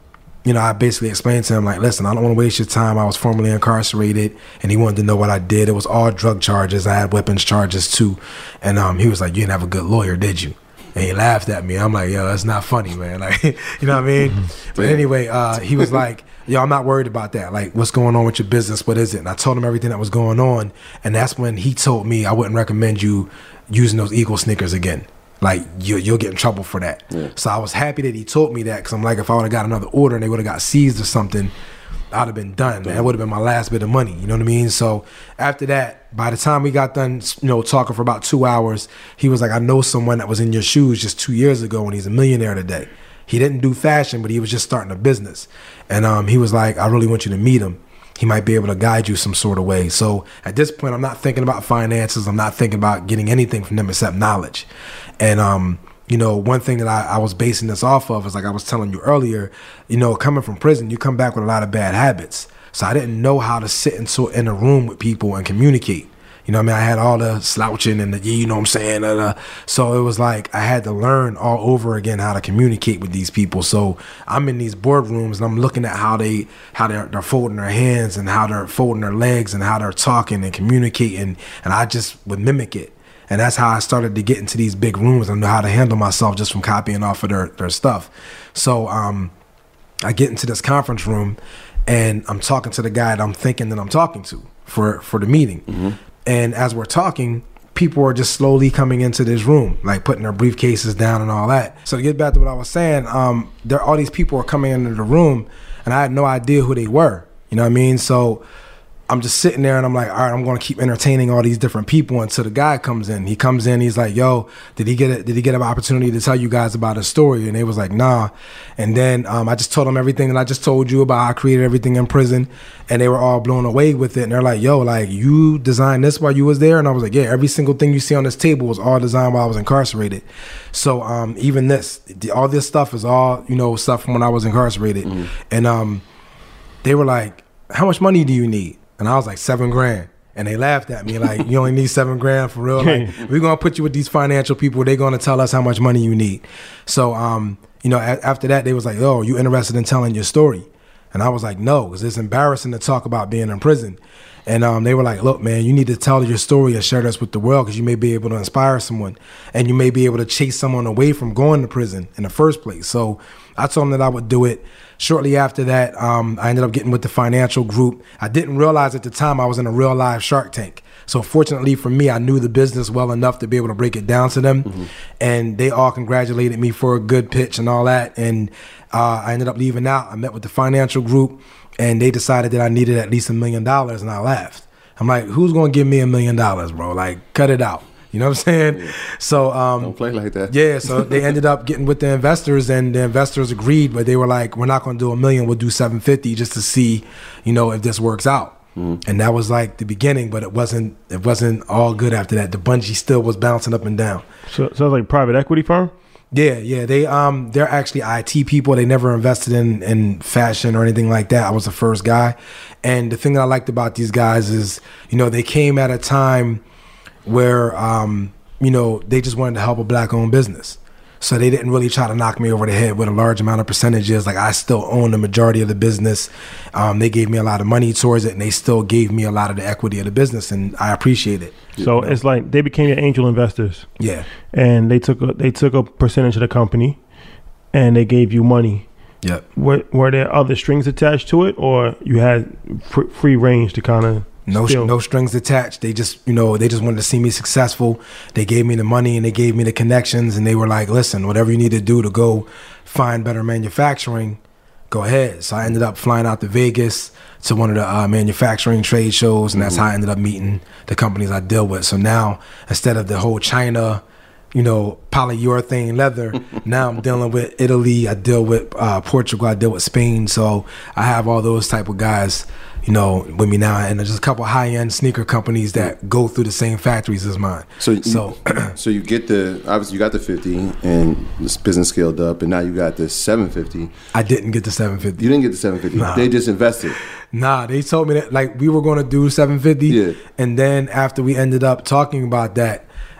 you know, I basically explained to him, like, listen, I don't want to waste your time. I was formerly incarcerated, and he wanted to know what I did. It was all drug charges. I had weapons charges, too. And um, he was like, you didn't have a good lawyer, did you? And he laughed at me. I'm like, yo, that's not funny, man. Like, you know what I mean? But anyway, uh, he was like, yo, I'm not worried about that. Like, what's going on with your business? What is it? And I told him everything that was going on. And that's when he told me I wouldn't recommend you using those Eagle sneakers again. Like, you, you'll get in trouble for that. Yeah. So I was happy that he told me that, because I'm like, if I would have got another order and they would have got seized or something, I'd have been done. Man. That would have been my last bit of money. You know what I mean? So after that, by the time we got done, you know, talking for about two hours, he was like, I know someone that was in your shoes just two years ago and he's a millionaire today. He didn't do fashion, but he was just starting a business. And um, he was like, I really want you to meet him. He might be able to guide you some sort of way. So at this point, I'm not thinking about finances. I'm not thinking about getting anything from them except knowledge. And, um, you know, one thing that I, I was basing this off of is, like I was telling you earlier, you know, coming from prison, you come back with a lot of bad habits. So I didn't know how to sit in, so, in a room with people and communicate. You know what I mean? I had all the slouching and the, you know what I'm saying? Uh, so it was like I had to learn all over again how to communicate with these people. So I'm in these boardrooms and I'm looking at how, they, how they're, they're folding their hands and how they're folding their legs and how they're talking and communicating. And I just would mimic it. And that's how I started to get into these big rooms and know how to handle myself just from copying off of their, their stuff. So um, I get into this conference room and I'm talking to the guy that I'm thinking that I'm talking to for, for the meeting. Mm-hmm. And as we're talking, people are just slowly coming into this room, like putting their briefcases down and all that. So to get back to what I was saying, um, there all these people are coming into the room and I had no idea who they were. You know what I mean? So I'm just sitting there and I'm like, all right, I'm going to keep entertaining all these different people until the guy comes in. He comes in, he's like, yo, did he get it? Did he get an opportunity to tell you guys about his story? And they was like, nah. And then um, I just told them everything that I just told you about how I created everything in prison. And they were all blown away with it. And they're like, yo, like, you designed this while you was there? And I was like, yeah, every single thing you see on this table was all designed while I was incarcerated. So um, even this, the, all this stuff is all, you know, stuff from when I was incarcerated. Mm. And um, they were like, how much money do you need? And I was like, seven grand. And they laughed at me like, you only need seven grand for real? Like, we're going to put you with these financial people. They're going to tell us how much money you need. So, um, you know, a- after that, they was like, oh, you interested in telling your story? And I was like, no, because it's embarrassing to talk about being in prison. And um, they were like, look, man, you need to tell your story and share this with the world because you may be able to inspire someone and you may be able to chase someone away from going to prison in the first place. So I told them that I would do it. Shortly after that, um, I ended up getting with the financial group. I didn't realize at the time I was in a real live Shark Tank. So fortunately for me, I knew the business well enough to be able to break it down to them. Mm-hmm. And they all congratulated me for a good pitch and all that. And uh, I ended up leaving out. I met with the financial group and they decided that I needed at least a million dollars and I laughed. I'm like, who's going to give me a million dollars, bro? Like, cut it out. You know what I'm saying? Yeah. So um, don't play like that. Yeah. So they ended up getting with the investors, and the investors agreed, but they were like, "We're not going to do a million. We'll do seven fifty just to see, you know, if this works out." Mm. And that was like the beginning, but it wasn't. It wasn't all good after that. The bungee still was bouncing up and down. So sounds like a private equity firm. Yeah, yeah. They um, they're actually I T people. They never invested in in fashion or anything like that. I was the first guy, and the thing that I liked about these guys is, you know, they came at a time where, um, you know, they just wanted to help a black-owned business. So they didn't really try to knock me over the head with a large amount of percentages. Like, I still own the majority of the business. Um, they gave me a lot of money towards it, and they still gave me a lot of the equity of the business, and I appreciate it. So you know? It's like they became your angel investors. Yeah. And they took a, they took a percentage of the company, and they gave you money. Yep. Were, were there other strings attached to it, or you had fr- free range to kind of... No, Still. no strings attached. They just, you know, they just wanted to see me successful. They gave me the money and they gave me the connections, and they were like, listen, whatever you need to do to go find better manufacturing, go ahead. So I ended up flying out to Vegas to one of the uh, manufacturing trade shows, and that's how I ended up meeting the companies I deal with. So now, instead of the whole China, you know, polyurethane leather, now I'm dealing with Italy. I deal with uh, Portugal. I deal with Spain. So I have all those type of guys, you know, with me now, and there's just a couple high-end sneaker companies that go through the same factories as mine. So, you, so, so you get the obviously you got the fifty, and this business scaled up, and now you got the seven fifty. I didn't get the seven fifty. You didn't get the seven fifty. Nah. They just invested. Nah, they told me that like we were going to do seven fifty, yeah. And then after we ended up talking about that,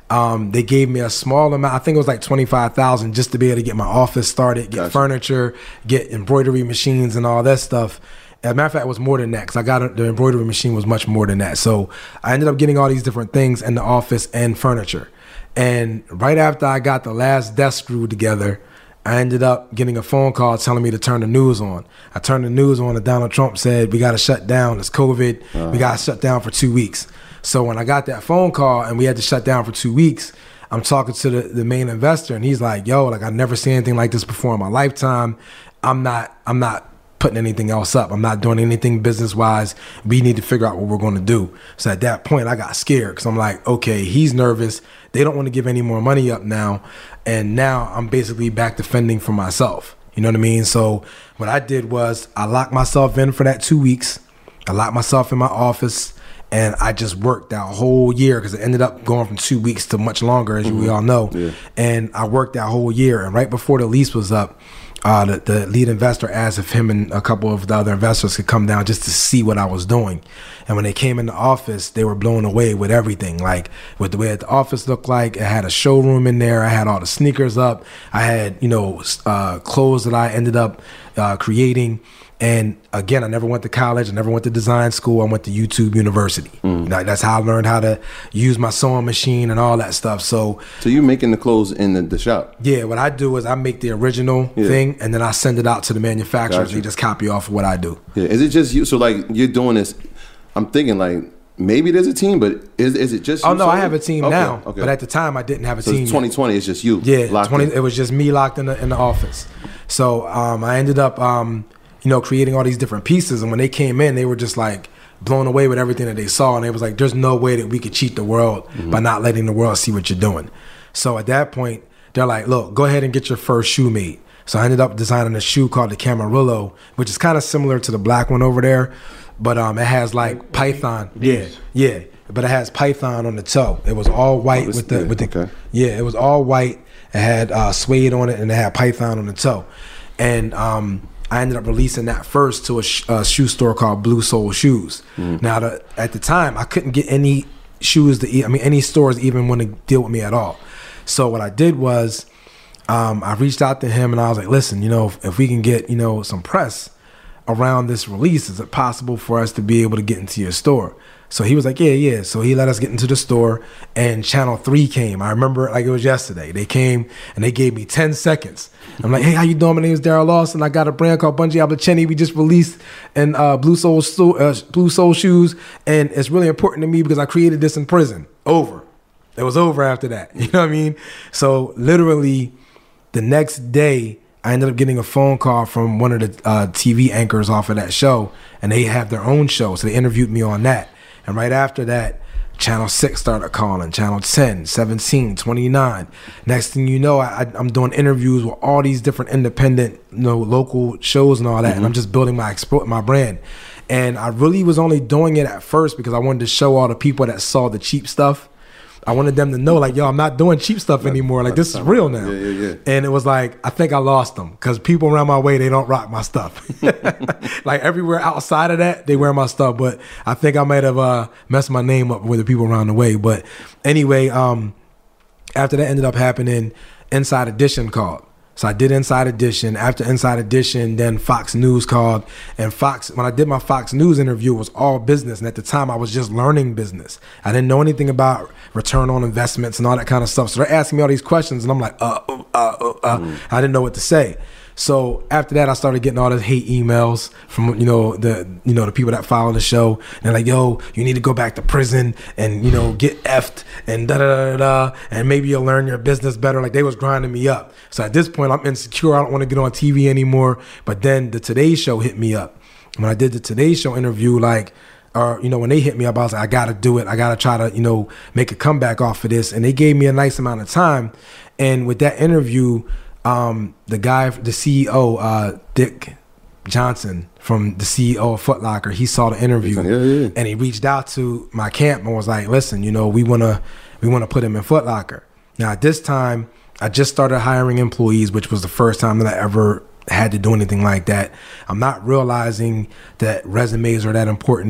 Um, they gave me a small amount. I think it was like twenty-five thousand just to be able to get my office started, get Gotcha. furniture, get embroidery machines and all that stuff. As a matter of fact, it was more than that because I got a, the embroidery machine was much more than that. So I ended up getting all these different things in the office and furniture. And right after I got the last desk screwed together, I ended up getting a phone call telling me to turn the news on. I turned the news on and Donald Trump said, we got to shut down. It's COVID. Uh-huh. We got to shut down for two weeks. So when I got that phone call and we had to shut down for two weeks, I'm talking to the, the main investor and he's like, yo, like I've never seen anything like this before in my lifetime. I'm not, I'm not putting anything else up. I'm not doing anything business-wise. We need to figure out what we're going to do. So at that point, I got scared because I'm like, okay, he's nervous. They don't want to give any more money up now. And now I'm basically back to fending for myself. You know what I mean? So what I did was I locked myself in for that two weeks. I locked myself in my office. And I just worked that whole year because it ended up going from two weeks to much longer, as mm-hmm. we all know. Yeah. And I worked that whole year. And right before the lease was up, Uh, the, the lead investor asked if him and a couple of the other investors could come down just to see what I was doing. And when they came in the office, they were blown away with everything, like with the way that the office looked like. It had a showroom in there. I had all the sneakers up. I had, you know, uh, clothes that I ended up uh, creating. And again, I never went to college. I never went to design school. I went to YouTube University. Mm. Now, that's how I learned how to use my sewing machine and all that stuff. So, so you're making the clothes in the, the shop? Yeah. What I do is I make the original yeah. thing, and then I send it out to the manufacturers. Gotcha. They just copy off of what I do. Yeah. Is it just you? So, like, you're doing this. I'm thinking, like, maybe there's a team, but is is it just you? Oh, no, I have a team okay, now. okay. But at the time, I didn't have a so team. twenty twenty, yet. It's just you. Yeah. twenty It was just me locked in the, in the office. So um, I ended up... Um, you know, creating all these different pieces. And when they came in, they were just like blown away with everything that they saw. And they was like, there's no way that we could cheat the world mm-hmm. by not letting the world see what you're doing. So at that point, they're like, look, go ahead and get your first shoe made. So I ended up designing a shoe called the Camarillo, which is kind of similar to the black one over there. But um, it has like Python. Yeah, yeah. But it has Python on the toe. It was all white oh, with the, yeah, with the okay. yeah, it was all white. It had uh, suede on it and it had Python on the toe. And um, I ended up releasing that first to a, sh- a shoe store called Blue Soul Shoes. Mm. Now, the, at the time, I couldn't get any shoes to eat. I mean, any stores even want to deal with me at all. So what I did was um, I reached out to him and I was like, listen, you know, if, if we can get, you know, some press around this release, is it possible for us to be able to get into your store? So he was like, yeah, yeah. So he let us get into the store and Channel three came. I remember it like it was yesterday. They came and they gave me ten seconds. I'm like, hey, how you doing? My name is Daryl Lawson. I got a brand called Bungie Ablachendi. We just released in uh, Blue Soul uh, Blue Soul Shoes. And it's really important to me because I created this in prison. Over. It was over after that. You know what I mean? So literally the next day, I ended up getting a phone call from one of the uh, T V anchors off of that show. And they have their own show. So they interviewed me on that. And right after that, Channel six started calling, Channel ten, seventeen, twenty-nine. Next thing you know, I, I'm doing interviews with all these different independent, you know, local shows and all that. Mm-hmm. And I'm just building my expo- my brand. And I really was only doing it at first because I wanted to show all the people that saw the cheap stuff. I wanted them to know, like, yo, I'm not doing cheap stuff anymore. Like, this is real now. Yeah, yeah, yeah. And it was like, I think I lost them because people around my way, they don't rock my stuff. Like, everywhere outside of that, they wear my stuff. But I think I might have uh, messed my name up with the people around the way. But anyway, um, after that ended up happening, Inside Edition called. So I did Inside Edition. After Inside Edition, then Fox News called. And Fox, when I did my Fox News interview, it was all business. And at the time, I was just learning business. I didn't know anything about return on investments and all that kind of stuff. So they're asking me all these questions, and I'm like, uh, uh, uh, uh. Mm. I didn't know what to say. So after that, I started getting all the hate emails from, you know, the, you know, the people that follow the show. And they're like, yo, you need to go back to prison and, you know, get effed and da da da da. And maybe you'll learn your business better. Like, they was grinding me up. So at this point, I'm insecure. I don't want to get on T V anymore. But then the Today Show hit me up. When I did the Today Show interview, like, or, you know, when they hit me up, I was like, I got to do it. I got to try to, you know, make a comeback off of this. And they gave me a nice amount of time. And with that interview, Um, the guy, the C E O, uh, Dick Johnson from the C E O of Foot Locker, he saw the interview yeah, yeah. and he reached out to my camp and was like, listen, you know, we want to, we want to put him in Foot Locker. Now at this time, I just started hiring employees, which was the first time that I ever had to do anything like that. I'm not realizing that resumes are that important,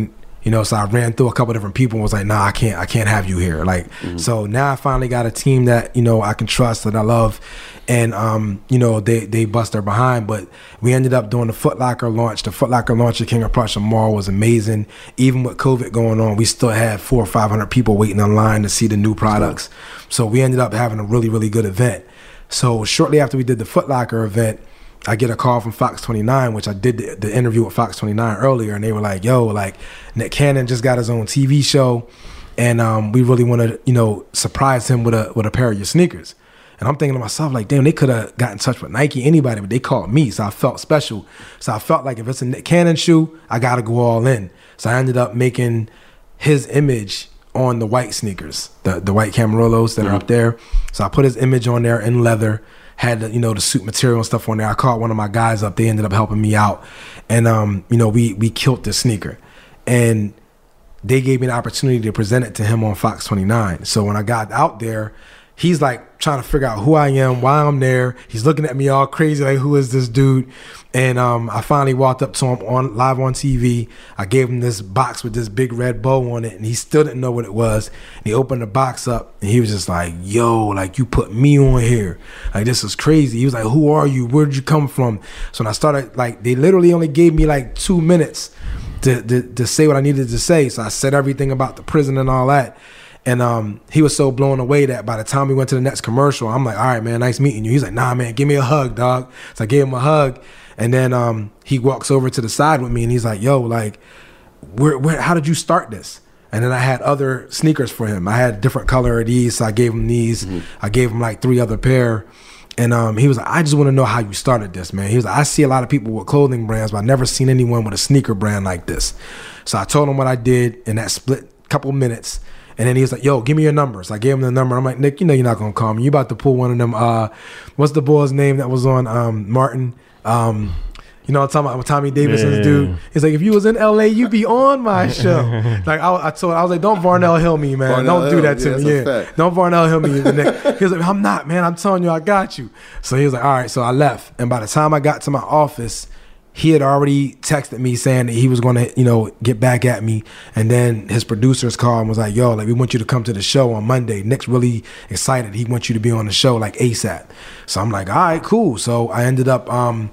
You know, so I ran through a couple different people and was like, nah, I can't, I can't have you here. Like, mm-hmm. so now I finally got a team that, you know, I can trust, that I love. And, um, you know, they, they bust their behind, but we ended up doing the Foot Locker launch. The Foot Locker launch at King of Prussia Mall was amazing. Even with COVID going on, we still had four or five hundred people waiting in line to see the new products. So we ended up having a really, really good event. So shortly after we did the Foot Locker event, I get a call from Fox twenty-nine, which I did the, the interview with Fox twenty-nine earlier, and they were like, yo, like, Nick Cannon just got his own T V show, and um, we really want to, you know, surprise him with a with a pair of your sneakers. And I'm thinking to myself, like, damn, they could have got in touch with Nike, anybody, but they called me, so I felt special. So I felt like if it's a Nick Cannon shoe, I got to go all in. So I ended up making his image on the white sneakers, the, the white Camarillos that mm-hmm. are up there. So I put his image on there in leather, had the, you know, the suit material and stuff on there. I called one of my guys up. They ended up helping me out. And, um, you know, we we killed this sneaker. And they gave me the opportunity to present it to him on Fox twenty-nine. So when I got out there, he's like trying to figure out who I am, why I'm there. He's looking at me all crazy, like, who is this dude? And um, I finally walked up to him on live on T V. I gave him this box with this big red bow on it, and he still didn't know what it was. And he opened the box up, and he was just like, yo, like, you put me on here. Like, this is crazy. He was like, who are you? Where did you come from? So when I started, like, they literally only gave me like two minutes to, to, to say what I needed to say. So I said everything about the prison and all that. And um, he was so blown away that by the time we went to the next commercial, I'm like, all right, man, nice meeting you. He's like, nah, man, give me a hug, dog. So I gave him a hug. And then um, he walks over to the side with me, and he's like, yo, like, where, where, how did you start this? And then I had other sneakers for him. I had different color of these, so I gave him these. Mm-hmm. I gave him like three other pair. And um, he was like, I just want to know how you started this, man. He was like, I see a lot of people with clothing brands, but I've never seen anyone with a sneaker brand like this. So I told him what I did in that split couple minutes. And then he was like, yo, give me your number. So I gave him the number. I'm like, Nick, you know you're not going to call me. You about to pull one of them. Uh, what's the boy's name that was on um, Martin? Um, you know what I'm talking about? Tommy Davidson's yeah. dude. He's like, if you was in L A, you'd be on my show. Like, I, I told I was like, don't Varnell Hill me, man. Varnell don't do that to yeah, me. Yeah. Don't Varnell Hill me, Nick. He was like, I'm not, man. I'm telling you, I got you. So he was like, all right. So I left. And by the time I got to my office, he had already texted me saying that he was going to, you know, get back at me. And then his producers called and was like, yo, like, we want you to come to the show on Monday. Nick's really excited. He wants you to be on the show, like, ASAP. So I'm like, all right, cool. So I ended up um,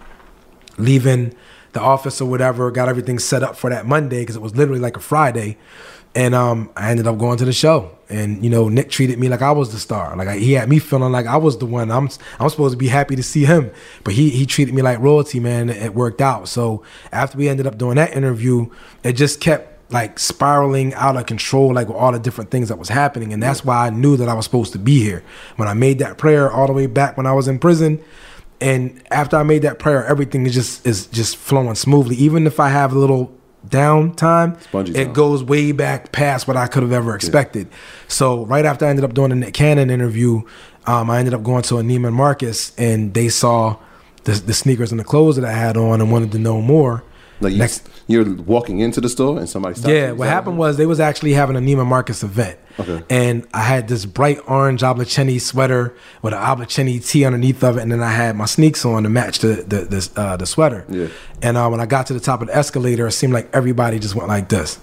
leaving the office or whatever, got everything set up for that Monday because it was literally like a Friday. And um, I ended up going to the show. And, you know, Nick treated me like I was the star. Like, I, he had me feeling like I was the one. I'm I'm supposed to be happy to see him. But he he treated me like royalty, man. It, it worked out. So after we ended up doing that interview, it just kept, like, spiraling out of control, like, with all the different things that was happening. And that's why I knew that I was supposed to be here. When I made that prayer all the way back when I was in prison, and after I made that prayer, everything is just is just flowing smoothly. Even if I have a little downtime, it time. goes way back past what I could have ever expected. Yeah. So right after I ended up doing the Nick Cannon interview, um, I ended up going to a Neiman Marcus, and they saw the, the sneakers and the clothes that I had on and wanted to know more. Like, Next, you're walking into the store and somebody stopped. Yeah, what happened was they was actually having a Neiman Marcus event. Okay. And I had this bright orange Ablachetti sweater with an Ablachetti tee underneath of it, and then I had my sneaks on to match the the the, uh, the sweater. Yeah. And uh, when I got to the top of the escalator, it seemed like everybody just went like this.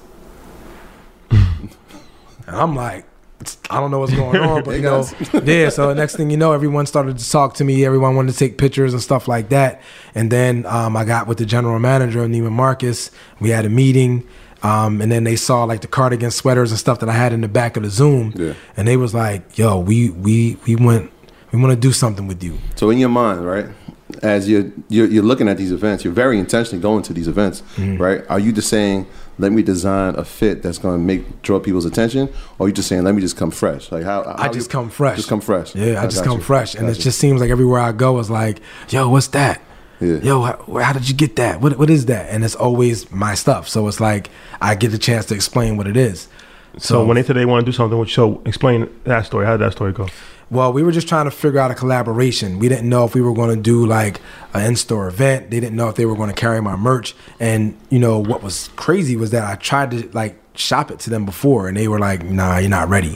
And I'm like, I don't know what's going on, but you know, yeah. So the next thing you know, everyone started to talk to me. Everyone wanted to take pictures and stuff like that. And then um, I got with the general manager of Neiman Marcus. We had a meeting, um, and then they saw like the cardigan sweaters and stuff that I had in the back of the Zoom. Yeah. And they was like, "Yo, we we we went, we want to do something with you." So in your mind, right, as you're you're, you're looking at these events, you're very intentionally going to these events, mm-hmm. right? Are you just saying, let me design a fit that's going to make draw people's attention, or are you just saying, let me just come fresh? Like how, how I just you, come fresh. Just come fresh. Yeah, I, I just come you. fresh, and got it you. just seems like everywhere I go is like, yo, what's that? Yeah. Yo, how, how did you get that? What what is that? And it's always my stuff. So it's like I get the chance to explain what it is. So, so when they said they want to do something, so explain that story. How did that story go? Well, we were just trying to figure out a collaboration. We didn't know if we were going to do like an in-store event. They didn't know if they were going to carry my merch. And, you know, what was crazy was that I tried to like shop it to them before, and they were like, nah, you're not ready.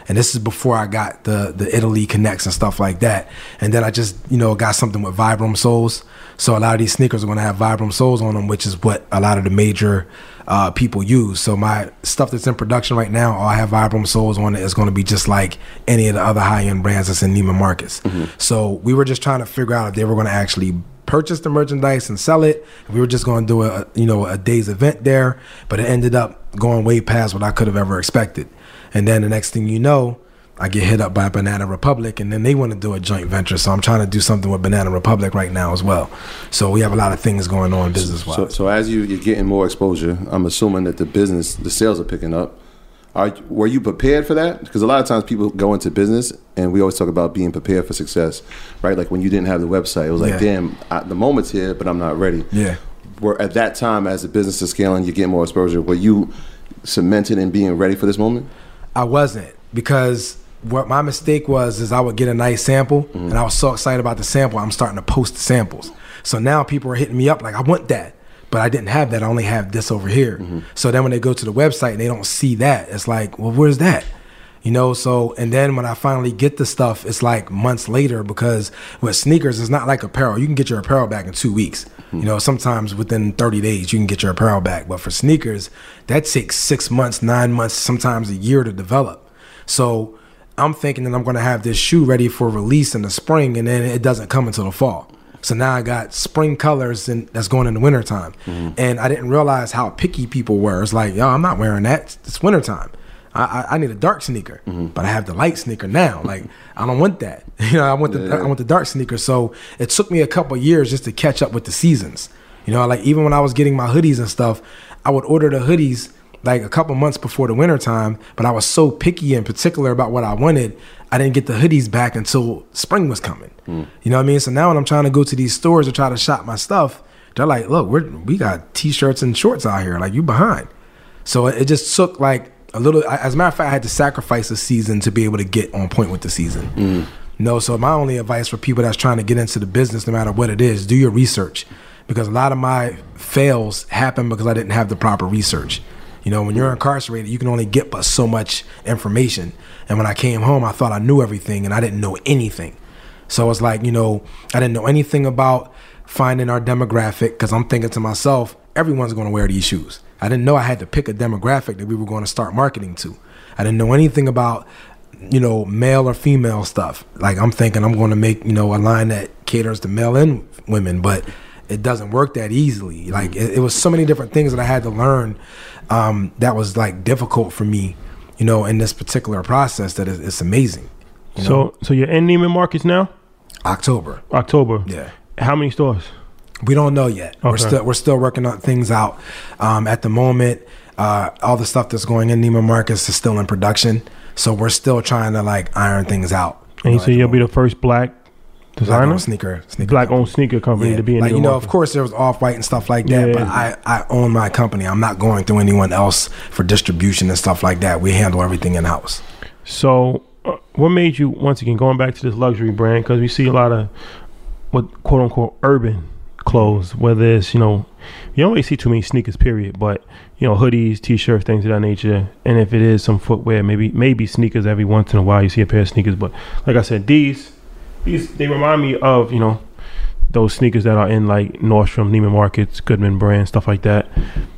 And this is before I got the the Italy Connects and stuff like that. And then I just, you know, got something with Vibram soles. So a lot of these sneakers are going to have Vibram soles on them, which is what a lot of the major uh, people use. So my stuff that's in production right now, all I have Vibram soles on it, is going to be just like any of the other high-end brands that's in Neiman Marcus. Mm-hmm. So we were just trying to figure out if they were going to actually purchase the merchandise and sell it. We were just going to do a, you know, a day's event there, but it ended up going way past what I could have ever expected. And then the next thing you know, I get hit up by Banana Republic, and then they want to do a joint venture. So I'm trying to do something with Banana Republic right now as well. So we have a lot of things going on business-wise. So, so as you, you're getting more exposure, I'm assuming that the business, the sales are picking up. Are, were you prepared for that? Because a lot of times people go into business, and we always talk about being prepared for success, right? Like when you didn't have the website, it was like, yeah. damn, I, the moment's here, but I'm not ready. Yeah. Were at that time, as the business is scaling, you get more exposure. Were you cemented in being ready for this moment? I wasn't, because what my mistake was is I would get a nice sample, mm-hmm. and I was so excited about the sample, I'm starting to post the samples. So now people are hitting me up like, I want that. But I didn't have that. I only have this over here. Mm-hmm. So then when they go to the website and they don't see that, it's like, well, where's that? You know, so, and then when I finally get the stuff, it's like months later, because with sneakers, it's not like apparel. You can get your apparel back in two weeks. Mm-hmm. You know, sometimes within thirty days, you can get your apparel back. But for sneakers, that takes six months, nine months, sometimes a year to develop. So I'm thinking that I'm going to have this shoe ready for release in the spring, and then it doesn't come until the fall. So now I got spring colors and that's going in the wintertime. Mm-hmm. And I didn't realize how picky people were. It's like, yo, I'm not wearing that. It's wintertime. I, I, I need a dark sneaker, mm-hmm. but I have the light sneaker now. Like, I don't want that. You know, I want the yeah. I want the dark sneaker. So it took me a couple of years just to catch up with the seasons. You know, like even when I was getting my hoodies and stuff, I would order the hoodies like a couple months before the wintertime, but I was so picky and particular about what I wanted, I didn't get the hoodies back until spring was coming. Mm. You know what I mean? So now when I'm trying to go to these stores to try to shop my stuff, they're like, look, we're, we got T-shirts and shorts out here. Like, you behind. So it just took like a little, as a matter of fact, I had to sacrifice a season to be able to get on point with the season. Mm. No, so my only advice for people that's trying to get into the business, no matter what it is, do your research. Because a lot of my fails happen because I didn't have the proper research. You know, when you're incarcerated, you can only get but so much information. And when I came home, I thought I knew everything, and I didn't know anything. So it's like, you know, I didn't know anything about finding our demographic, because I'm thinking to myself, everyone's going to wear these shoes. I didn't know I had to pick a demographic that we were going to start marketing to. I didn't know anything about, you know, male or female stuff. Like, I'm thinking I'm going to make, you know, a line that caters to male and women, but it doesn't work that easily. Like, it, it was so many different things that I had to learn um, that was like difficult for me, you know, in this particular process, that is, it's amazing. You so, know? so you're in Neiman Marcus now? October. October. Yeah. How many stores? We don't know yet. Okay. We're still we're still working on things out. Um, at the moment, uh, all the stuff that's going in Neiman Marcus is still in production, so we're still trying to like iron things out. And you, know, so you'll be the first black designer, black owned sneaker, sneaker black owned sneaker company yeah. to be in. Like, Neiman you know, Marcus. Of course, there was Off-White and stuff like that, yeah. but I I own my company. I'm not going through anyone else for distribution and stuff like that. We handle everything in house. So, uh, what made you, once again, going back to this luxury brand, because we see a lot of what quote unquote urban clothes, whether it's, you know, you don't really see too many sneakers, period, but, you know, hoodies, t-shirts, things of that nature. And if it is some footwear, maybe maybe sneakers every once in a while you see a pair of sneakers. But like I said, these these they remind me of, you know, those sneakers that are in like Nordstrom, Neiman Marcus, Goodman brand, stuff like that.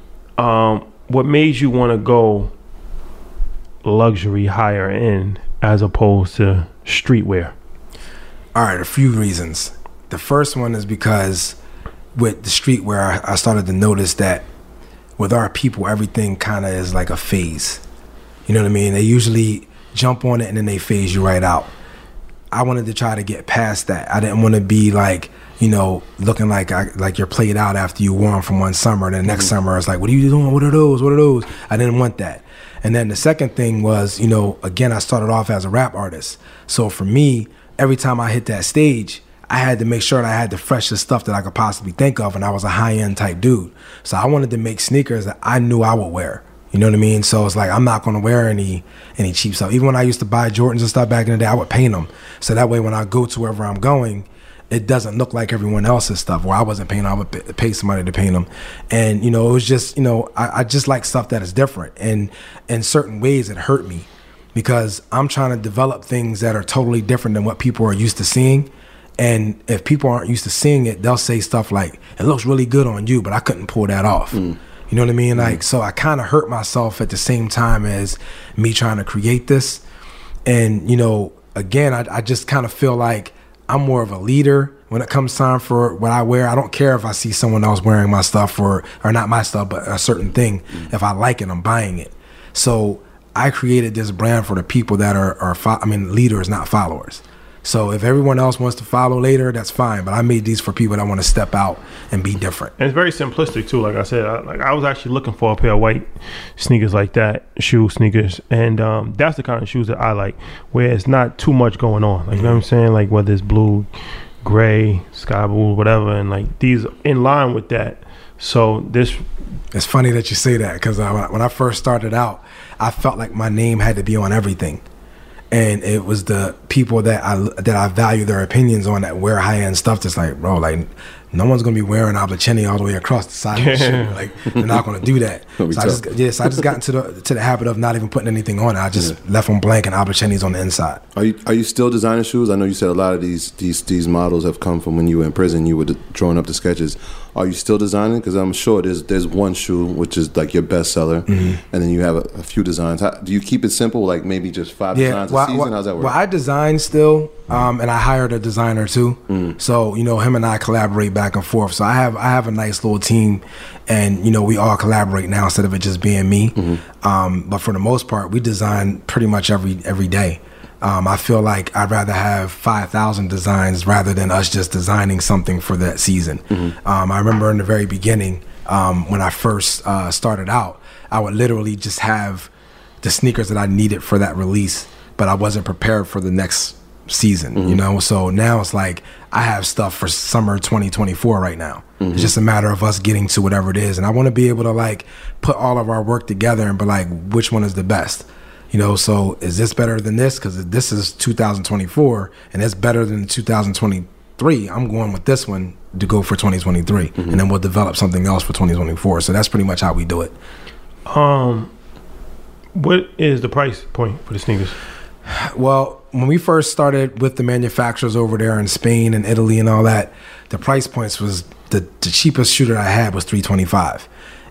Um, what made you want to go luxury, higher end, as opposed to streetwear? All right, a few reasons. The first one is because with the streetwear, I started to notice that with our people, everything kind of is like a phase. You know what I mean? They usually jump on it and then they phase you right out. I wanted to try to get past that. I didn't want to be like, you know, looking like I, like you're played out after you wore them from one summer, and the next mm-hmm. summer it's like, what are you doing? What are those? What are those? I didn't want that. And then the second thing was, you know, again, I started off as a rap artist. So for me, every time I hit that stage, I had to make sure that I had the freshest stuff that I could possibly think of, and I was a high-end type dude. So I wanted to make sneakers that I knew I would wear. You know what I mean? So it's like, I'm not going to wear any any cheap stuff. Even when I used to buy Jordans and stuff back in the day, I would paint them. So that way when I go to wherever I'm going, it doesn't look like everyone else's stuff. Where I wasn't painting, I would pay somebody to paint them. And, you know, it was just, you know, I, I just like stuff that is different. And in certain ways, it hurt me because I'm trying to develop things that are totally different than what people are used to seeing. And if people aren't used to seeing it, they'll say stuff like, it looks really good on you, but I couldn't pull that off. Mm. You know what I mean? Mm. Like, so I kind of hurt myself at the same time as me trying to create this. And, you know, again, I, I just kind of feel like I'm more of a leader when it comes time for what I wear. I don't care if I see someone else wearing my stuff or, or not my stuff, but a certain thing. Mm. If I like it, I'm buying it. So I created this brand for the people that are, are fo- I mean, leaders, not followers. So if everyone else wants to follow later, that's fine. But I made these for people that want to step out and be different. And it's very simplistic too. Like I said, I, like I was actually looking for a pair of white sneakers like that, shoe sneakers, and um, that's the kind of shoes that I like, where it's not too much going on. Like mm-hmm. you know what I'm saying? Like whether it's blue, gray, sky blue, whatever, and like these in line with that. So this. It's funny that you say that because when I first started out, I felt like my name had to be on everything. And it was the people that I that I value their opinions on that wear high end stuff. That's like, bro, like no one's gonna be wearing Oblacheni all the way across the side of the shoe. Like they're not gonna do that. So I just yes, so I just got into the to the habit of not even putting anything on it. I just yeah. left them blank and Oblacheni's on the inside. Are you are you still designing shoes? I know you said a lot of these these these models have come from when you were in prison. You were drawing up the sketches. Are you still designing? Because I'm sure there's there's one shoe which is like your bestseller, mm-hmm. and then you have a, a few designs. How, do you keep it simple, like maybe just five yeah, designs well, a season? Well, How's that work? Well, I design still, um, and I hired a designer too. Mm. So you know, him and I collaborate back and forth. So I have I have a nice little team, and you know, we all collaborate now instead of it just being me. Mm-hmm. Um, but for the most part, we design pretty much every every day. Um, I feel like I'd rather have five thousand designs rather than us just designing something for that season. Mm-hmm. Um, I remember in the very beginning, um, when I first uh, started out, I would literally just have the sneakers that I needed for that release, but I wasn't prepared for the next season, mm-hmm. you know? So now it's like I have stuff for summer twenty twenty-four right now. Mm-hmm. It's just a matter of us getting to whatever it is. And I want to be able to like put all of our work together and be like, which one is the best? You know, so is this better than this? Because this is two thousand twenty-four and it's better than two thousand twenty-three. I'm going with this one to go for twenty twenty-three, mm-hmm. and then we'll develop something else for twenty twenty-four. So that's pretty much how we do it. Um, what is the price point for the sneakers? Well, when we first started with the manufacturers over there in Spain and Italy and all that, the price points was the, the cheapest shoe that I had was three twenty-five,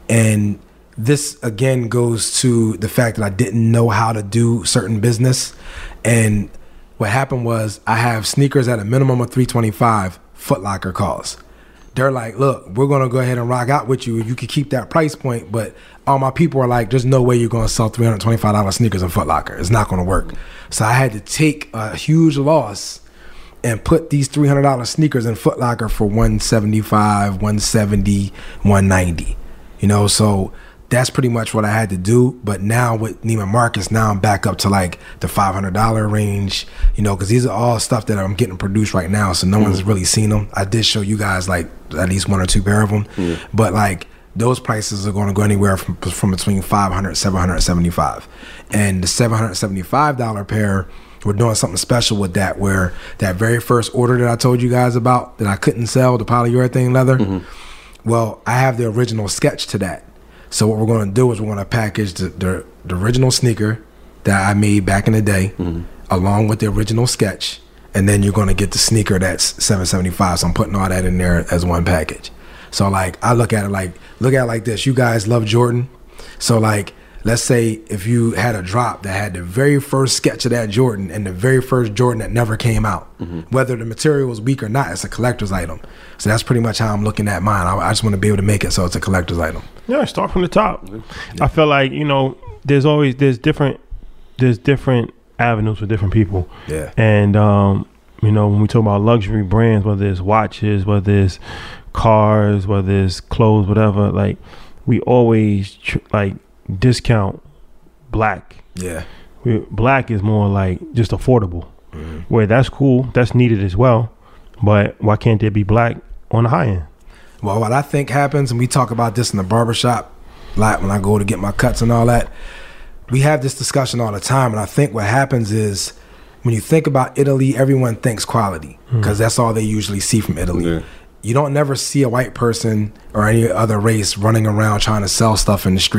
and this again goes to the fact that I didn't know how to do certain business. And what happened was I have sneakers at a minimum of three twenty-five. Foot Locker calls. They're like, look, we're going to go ahead and rock out with you. You can keep that price point. But all my people are like, there's no way you're going to sell three hundred twenty-five dollars sneakers in Foot Locker. It's not going to work. So I had to take a huge loss and put these three hundred dollars sneakers in Foot Locker for one seventy-five, one seventy, one ninety. You know, so that's pretty much what I had to do. But now with Neiman Marcus, now I'm back up to like the five hundred dollars range, you know, because these are all stuff that I'm getting produced right now. So no mm. one's really seen them. I did show you guys like at least one or two pair of them. Mm. But like those prices are going to go anywhere from, from between five hundred dollars, seven hundred seventy-five dollars. And the seven hundred seventy-five dollars pair, we're doing something special with that, where that very first order that I told you guys about that I couldn't sell, the polyurethane leather, mm-hmm. well, I have the original sketch to that. So what we're going to do is we're going to package the, the, the original sneaker that I made back in the day, mm-hmm. along with the original sketch, and then you're going to get the sneaker that's seven seventy-five. So I'm putting all that in there as one package. So like I look at it like look at it like this. You guys love Jordan, so like let's say if you had a drop that had the very first sketch of that Jordan and the very first Jordan that never came out, mm-hmm. whether the material was weak or not, it's a collector's item. So that's pretty much how I'm looking at mine. I, I just want to be able to make it so it's a collector's item. Yeah, start from the top. Yeah. I feel like, you know, there's always there's different there's different avenues for different people. Yeah. And um, you know, when we talk about luxury brands, whether it's watches, whether it's cars, whether it's clothes, whatever, like we always tr- like discount black. Yeah. We, black is more like just affordable. Mm-hmm. Where that's cool, that's needed as well. But why can't there be black on the high end? Well, what I think happens, and we talk about this in the barbershop a lot when I go to get my cuts and all that, we have this discussion all the time. And I think what happens is when you think about Italy, everyone thinks quality because mm. that's all they usually see from Italy. Yeah. You don't never see a white person or any other race running around trying to sell stuff in the street.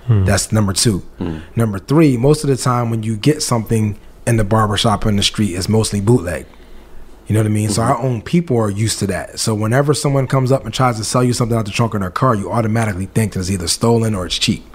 Hmm. That's number two. Hmm. Number three, most of the time when you get something in the barbershop or in the street, it's mostly bootleg. You know what I mean? Mm-hmm. So our own people are used to that. So whenever someone comes up and tries to sell you something out the trunk of their car, you automatically think that it's either stolen or it's cheap.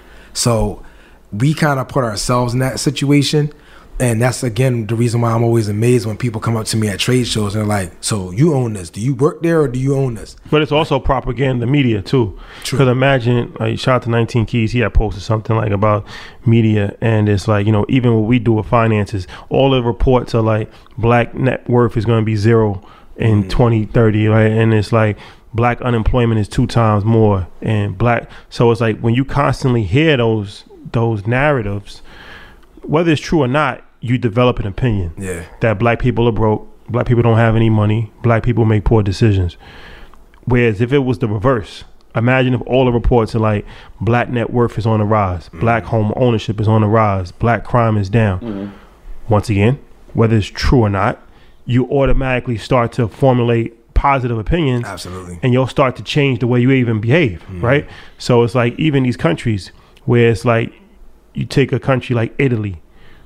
So we kind of put ourselves in that situation. And that's, again, the reason why I'm always amazed when people come up to me at trade shows and they're like, so you own this. Do you work there or do you own this? But it's also propaganda media, too. Because imagine, like, shout out to nineteen Keys, he had posted something, like, about media. And it's like, you know, even what we do with finances, all the reports are like, black net worth is going to be zero in mm. twenty thirty, right? And it's like, black unemployment is two times more. And black, so it's like, when you constantly hear those those narratives, whether it's true or not, you develop an opinion yeah. that black people are broke, black people don't have any money, black people make poor decisions. Whereas if it was the reverse, imagine if all the reports are like black net worth is on the rise, mm-hmm. black home ownership is on the rise, black crime is down. Mm-hmm. Once again, whether it's true or not, you automatically start to formulate positive opinions. Absolutely. And you'll start to change the way you even behave, mm-hmm. right? So it's like even these countries where it's like you take a country like Italy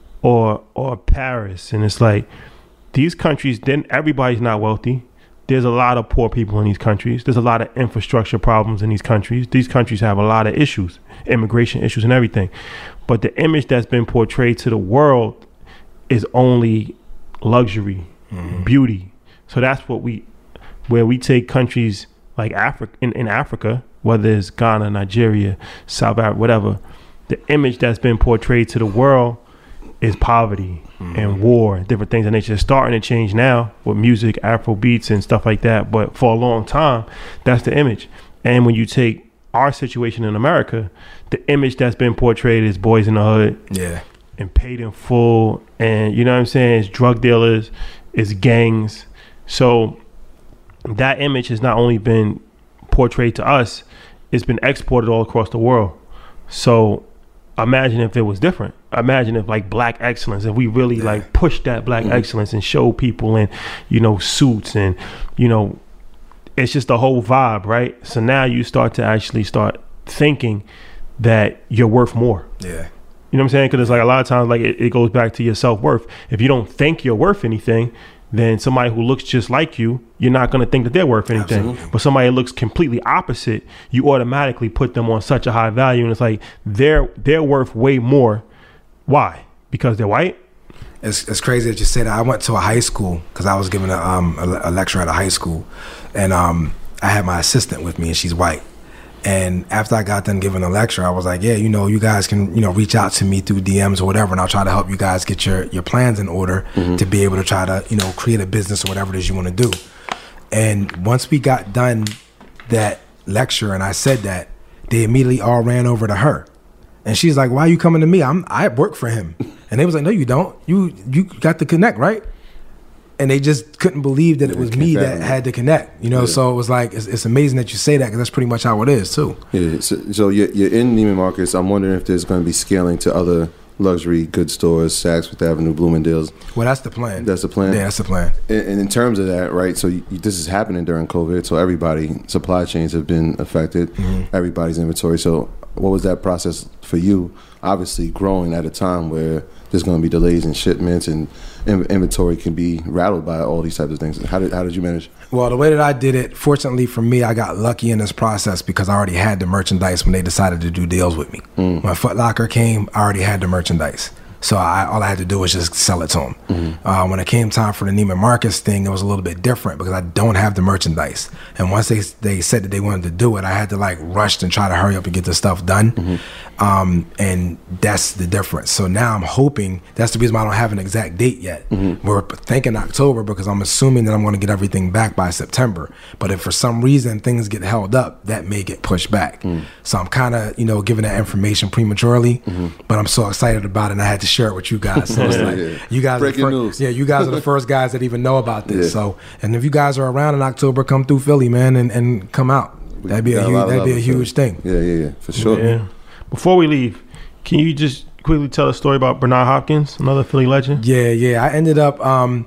or or Paris, and it's like these countries, then everybody's not wealthy. There's a lot of poor people in these countries. There's a lot of infrastructure problems in these countries. These countries have a lot of issues, immigration issues and everything. But the image that's been portrayed to the world is only luxury, mm-hmm. beauty. So that's what we, where we take countries like Africa, in, in Africa, whether it's Ghana, Nigeria, South Africa, whatever, the image that's been portrayed to the world is poverty mm-hmm. and war and different things of nature. It's starting to change now with music, Afro beats and stuff like that. But for a long time, that's the image. And when you take our situation in America, the image that's been portrayed is boys in the hood, yeah, and paid in full, and you know what I'm saying, it's drug dealers, it's gangs. So that image has not only been portrayed to us, it's been exported all across the world. So imagine if it was different. Imagine if like black excellence, if we really yeah. like push that black mm-hmm. excellence and show people in, you know, suits and, you know, it's just the whole vibe, right? So now you start to actually start thinking that you're worth more. Yeah. You know what I'm saying? Because it's like a lot of times, like it, it goes back to your self-worth. If you don't think you're worth anything, then somebody who looks just like you, you're not going to think that they're worth anything. Absolutely. But somebody that looks completely opposite, you automatically put them on such a high value. And it's like, they're they're worth way more. Why? Because they're white? It's, it's crazy that you say that. I went to a high school because I was giving a, um, a, a lecture at a high school. And um, I had my assistant with me and she's white. And after I got done giving a lecture, I was like, yeah, you know, you guys can, you know, reach out to me through D Ms or whatever, and I'll try to help you guys get your, your plans in order mm-hmm. to be able to try to, you know, create a business or whatever it is you want to do. And once we got done that lecture and I said that, they immediately all ran over to her. And she's like, why are you coming to me? I'm I work for him. And they was like, no, you don't. You you got to connect, right? And they just couldn't believe that it was me that had to connect, you know. Yeah. So it was like, it's, it's amazing that you say that because that's pretty much how it is too. Yeah. So, so you're, you're in Neiman Marcus. I'm wondering if there's going to be scaling to other luxury goods stores, Saks Fifth Avenue, Bloomingdale's. Well, that's the plan. That's the plan. Yeah, that's the plan. And, and in terms of that, right? So you, this is happening during COVID. So everybody, supply chains have been affected. Mm-hmm. Everybody's inventory. So what was that process for you? Obviously, growing at a time where there's going to be delays in shipments and inventory can be rattled by all these types of things. How did how did you manage? Well, the way that I did it, fortunately for me, I got lucky in this process because I already had the merchandise when they decided to do deals with me. Mm. When Foot Locker came, I already had the merchandise. So I, all I had to do was just sell it to them. Mm-hmm. Uh, when it came time for the Neiman Marcus thing, it was a little bit different because I don't have the merchandise. And once they they said that they wanted to do it, I had to like rush and try to hurry up and get the stuff done. Mm-hmm. Um, and that's the difference. So now I'm hoping, that's the reason why I don't have an exact date yet. Mm-hmm. We're thinking October because I'm assuming that I'm going to get everything back by September. But if for some reason things get held up, that may get pushed back. Mm-hmm. So I'm kind of, you know, giving that information prematurely, mm-hmm. but I'm so excited about it and I had to share it with you guys. So it's like, yeah. you guys Breaking are the news. first, yeah, you guys are the first guys that even know about this. Yeah. So, and if you guys are around in October, come through Philly, man, and, and come out. That'd be a huge, that'd be a huge thing. Yeah, yeah, yeah, for sure. Yeah. Before we leave, can you just quickly tell a story about Bernard Hopkins, another Philly legend? Yeah, yeah. I ended up, um,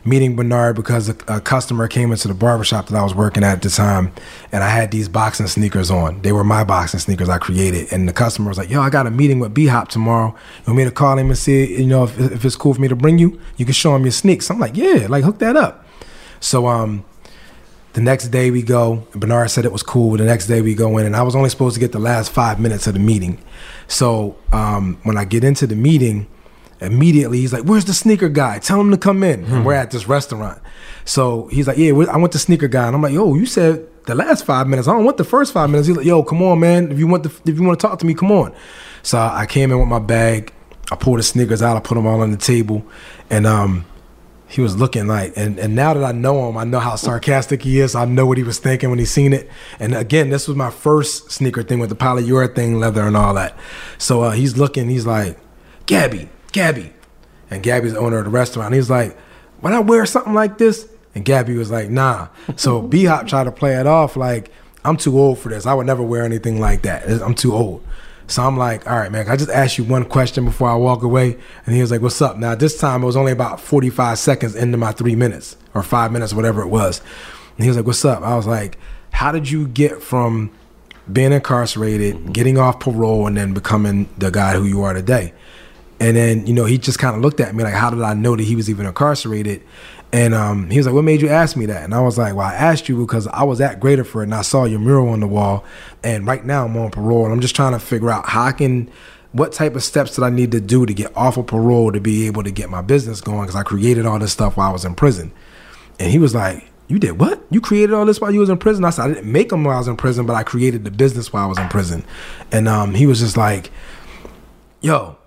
meeting Bernard because a, a customer came into the barbershop that I was working at at the time, and I had these boxing sneakers on. They were my boxing sneakers I created, and the customer was like, yo, I got a meeting with B-Hop tomorrow. You want me to call him and see, you know, if, if it's cool for me to bring you? You can show him your sneaks. I'm like, yeah, like hook that up. So um, the next day we go, and Bernard said it was cool. The next day we go in, and I was only supposed to get the last five minutes of the meeting. So um, when I get into the meeting, immediately he's like, where's the sneaker guy? Tell him to come in. Hmm. And we're at this restaurant. So he's like, yeah, I want the sneaker guy. And I'm like, yo, you said the last five minutes. I don't want the first five minutes. He's like, yo, come on, man. If you want the, if you want to talk to me, come on. So I came in with my bag. I pulled the sneakers out. I put them all on the table. And um, he was looking like, and, and now that I know him, I know how sarcastic he is. I know what he was thinking when he seen it. And again, this was my first sneaker thing with the polyurethane leather and all that. So uh, he's looking, he's like, Gabby, Gabby. And Gabby's the owner of the restaurant. He's like, when I wear something like this? And Gabby was like, nah. So B-Hop tried to play it off like, I'm too old for this. I would never wear anything like that. I'm too old. So I'm like, all right, man, I just asked you one question before I walk away. And he was like, what's up? Now, this time it was only about forty-five seconds into my three minutes or five minutes, whatever it was. And he was like, what's up? I was like, how did you get from being incarcerated, getting off parole, and then becoming the guy who you are today? And then, you know, he just kind of looked at me like, how did I know that he was even incarcerated? And um, he was like, what made you ask me that? And I was like, well, I asked you because I was at Graterford and I saw your mural on the wall. And right now I'm on parole. And I'm just trying to figure out how I can, what type of steps did I need to do to get off of parole to be able to get my business going? Because I created all this stuff while I was in prison. And he was like, you did what? You created all this while you was in prison? I said, I didn't make them while I was in prison, but I created the business while I was in prison. And um, he was just like, yo,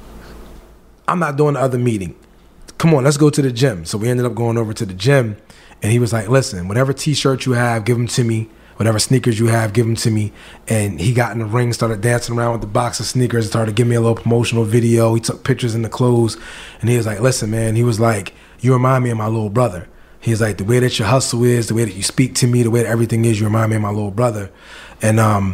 I'm not doing the other meeting. Come on, let's go to the gym. So we ended up going over to the gym, and he was like, listen, whatever t-shirt you have, give them to me. Whatever sneakers you have, give them to me. And he got in the ring, started dancing around with the box of sneakers, started giving me a little promotional video. He took pictures in the clothes, and he was like, listen, man, he was like, you remind me of my little brother. He's like, the way that your hustle is, the way that you speak to me, the way that everything is, you remind me of my little brother. And um,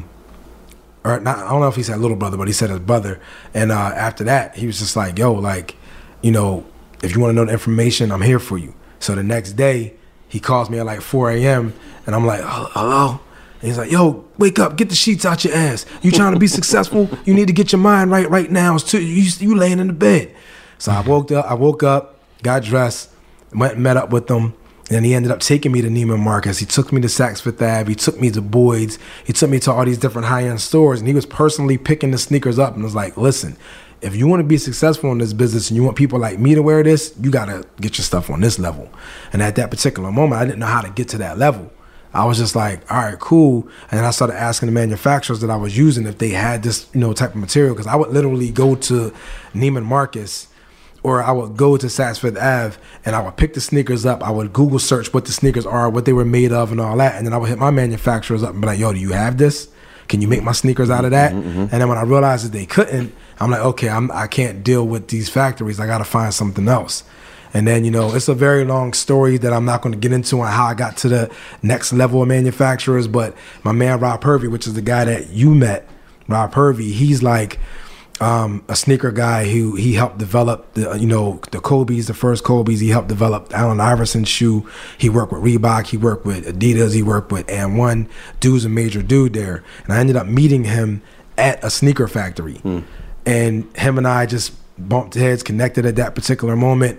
or not, I don't know if he said little brother, but he said his brother. And uh, after that, he was just like, yo, like, you know, if you want to know the information, I'm here for you. So the next day, he calls me at like four a.m. and I'm like, hello? And he's like, yo, wake up, get the sheets out your ass. You trying to be successful? You need to get your mind right right now. It's too, you, you laying in the bed. So I woke up, I woke up, got dressed, went and met up with him. And he ended up taking me to Neiman Marcus. He took me to Saks Fifth Ave. He took me to Boyd's. He took me to all these different high-end stores. And he was personally picking the sneakers up and was like, listen, if you want to be successful in this business and you want people like me to wear this, you got to get your stuff on this level. And at that particular moment, I didn't know how to get to that level. I was just like, all right, cool. And then I started asking the manufacturers that I was using if they had this, you know, type of material. Because I would literally go to Neiman Marcus, or I would go to Saks Fifth Ave and I would pick the sneakers up. I would Google search what the sneakers are, what they were made of and all that. And then I would hit my manufacturers up and be like, yo, do you have this? Can you make my sneakers out of that? Mm-hmm. And then when I realized that they couldn't, I'm like, okay, I'm, I can't deal with these factories. I got to find something else. And then, you know, it's a very long story that I'm not going to get into on how I got to the next level of manufacturers. But my man, Rob Hervey, which is the guy that you met, Rob Hervey, he's like, Um, a sneaker guy who he helped develop the, you know, the Kobe's, the first Kobe's. He helped develop Allen Iverson's shoe. He worked with Reebok. He worked with Adidas. He worked with And One. Dude's a major dude there. And I ended up meeting him at a sneaker factory. Hmm. And him and I just bumped heads, connected at that particular moment.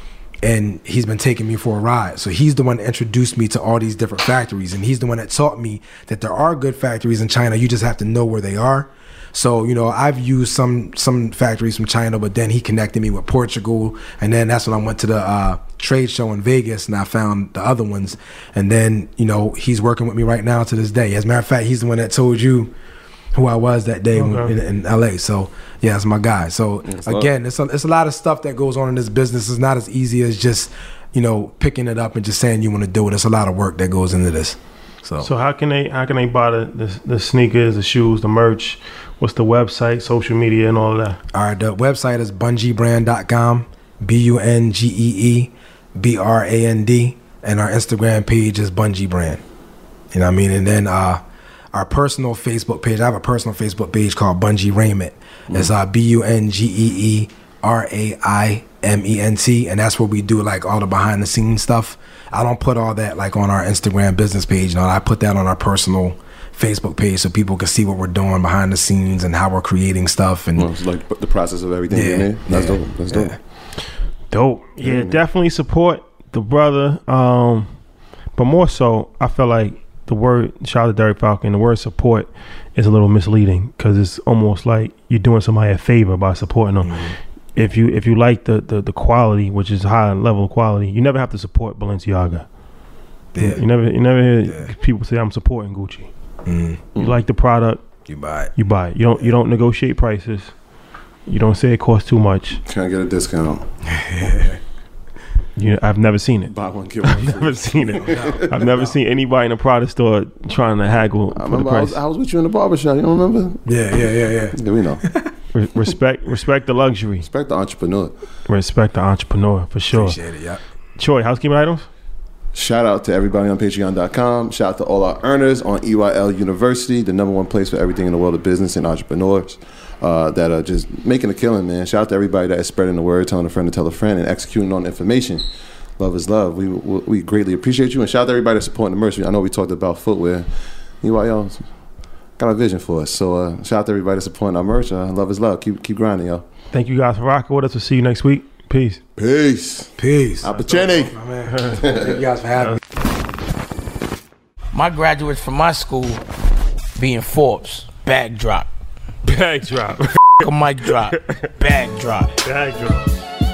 And he's been taking me for a ride. So he's the one that introduced me to all these different factories. And he's the one that taught me that there are good factories in China. You just have to know where they are. So, you know, I've used some some factories from China, but then he connected me with Portugal. And then that's when I went to the uh, trade show in Vegas and I found the other ones. And then, you know, he's working with me right now to this day. As a matter of fact, he's the one that told you who I was that day okay. in, in L A. So, yeah, that's my guy. So, it's again, it's a, it's a lot of stuff that goes on in this business. It's not as easy as just, you know, picking it up and just saying you want to do it. It's a lot of work that goes into this. So, so how can they how can they buy the, the the sneakers, the shoes, the merch? What's the website, social media, and all that? All right, the website is bungee brand dot com, B U N G E E B R A N D, and our Instagram page is Bungee Brand. You know what I mean? And then uh, our personal Facebook page, I have a personal Facebook page called Bungee Raiment. Mm. It's uh, B U N G E E R A I M E N T, and that's where we do like all the behind the scenes stuff. I don't put all that like on our Instagram business page. You know, I put that on our personal Facebook page so people can see what we're doing behind the scenes and how we're creating stuff. And well, it's like the process of everything. Yeah, in That's yeah, dope. That's dope. yeah. Dope. Yeah, Yeah. definitely support the brother. Um, but more so, I feel like the word, shout out to Derek Falcon, the word support is a little misleading because it's almost like you're doing somebody a favor by supporting them. Mm-hmm. If you if you like the, the, the quality, which is high level quality, you never have to support Balenciaga. Yeah. You never you never hear Yeah. people say I'm supporting Gucci. Mm. You like the product, You buy it. you buy it. You don't you don't negotiate prices. You don't say it costs too much. Can I get a discount? You, I've never seen it. Buy one, get one free. I've never seen it. I've never seen anybody in a product store trying to haggle I for the remember I price. was, I was with you in the barbershop. You don't remember? Yeah, yeah, yeah, yeah. Yeah, we know. Re- respect, respect the luxury. Respect the entrepreneur. Respect the entrepreneur for sure. Appreciate it, yeah. Troy, housekeeping items. Shout out to everybody on patreon dot com. Shout out to all our earners on E Y L University, the number one place for everything in the world of business and entrepreneurs uh, that are just making a killing, man. Shout out to everybody that is spreading the word, telling a friend to tell a friend, and executing on information. Love is love. We we greatly appreciate you. And shout out to everybody that's supporting the merch. I know we talked about footwear. E Y L got a vision for us. So uh, shout out to everybody that's supporting our merch. Uh, love is love. Keep keep grinding, y'all. Thank you guys for rocking with us. We'll see you next week. Peace. Peace. Peace. Opportunity. My man. Thank you guys for having me. My graduates from my school being Forbes, bag drop. Bag drop. A mic drop, bag drop. Bag drop.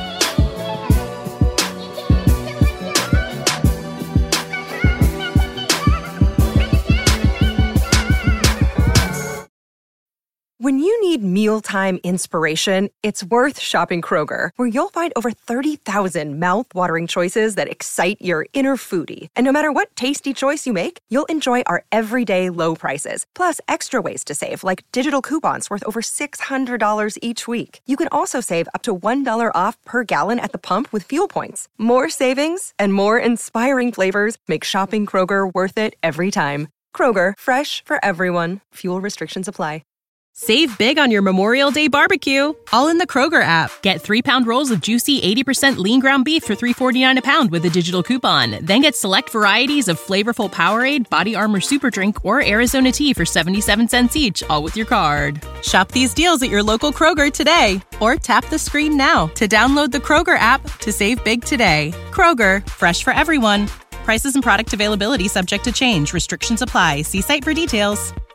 When you need mealtime inspiration, it's worth shopping Kroger, where you'll find over thirty thousand mouth-watering choices that excite your inner foodie. And no matter what tasty choice you make, you'll enjoy our everyday low prices, plus extra ways to save, like digital coupons worth over six hundred dollars each week. You can also save up to one dollar off per gallon at the pump with fuel points. More savings and more inspiring flavors make shopping Kroger worth it every time. Kroger, fresh for everyone. Fuel restrictions apply. Save big on your Memorial Day barbecue, all in the Kroger app. Get three-pound rolls of juicy eighty percent lean ground beef for three forty-nine a pound with a digital coupon. Then get select varieties of flavorful Powerade, Body Armor Super Drink, or Arizona tea for seventy-seven cents each, all with your card. Shop these deals at your local Kroger today, or tap the screen now to download the Kroger app to save big today. Kroger, fresh for everyone. Prices and product availability subject to change. Restrictions apply. See site for details.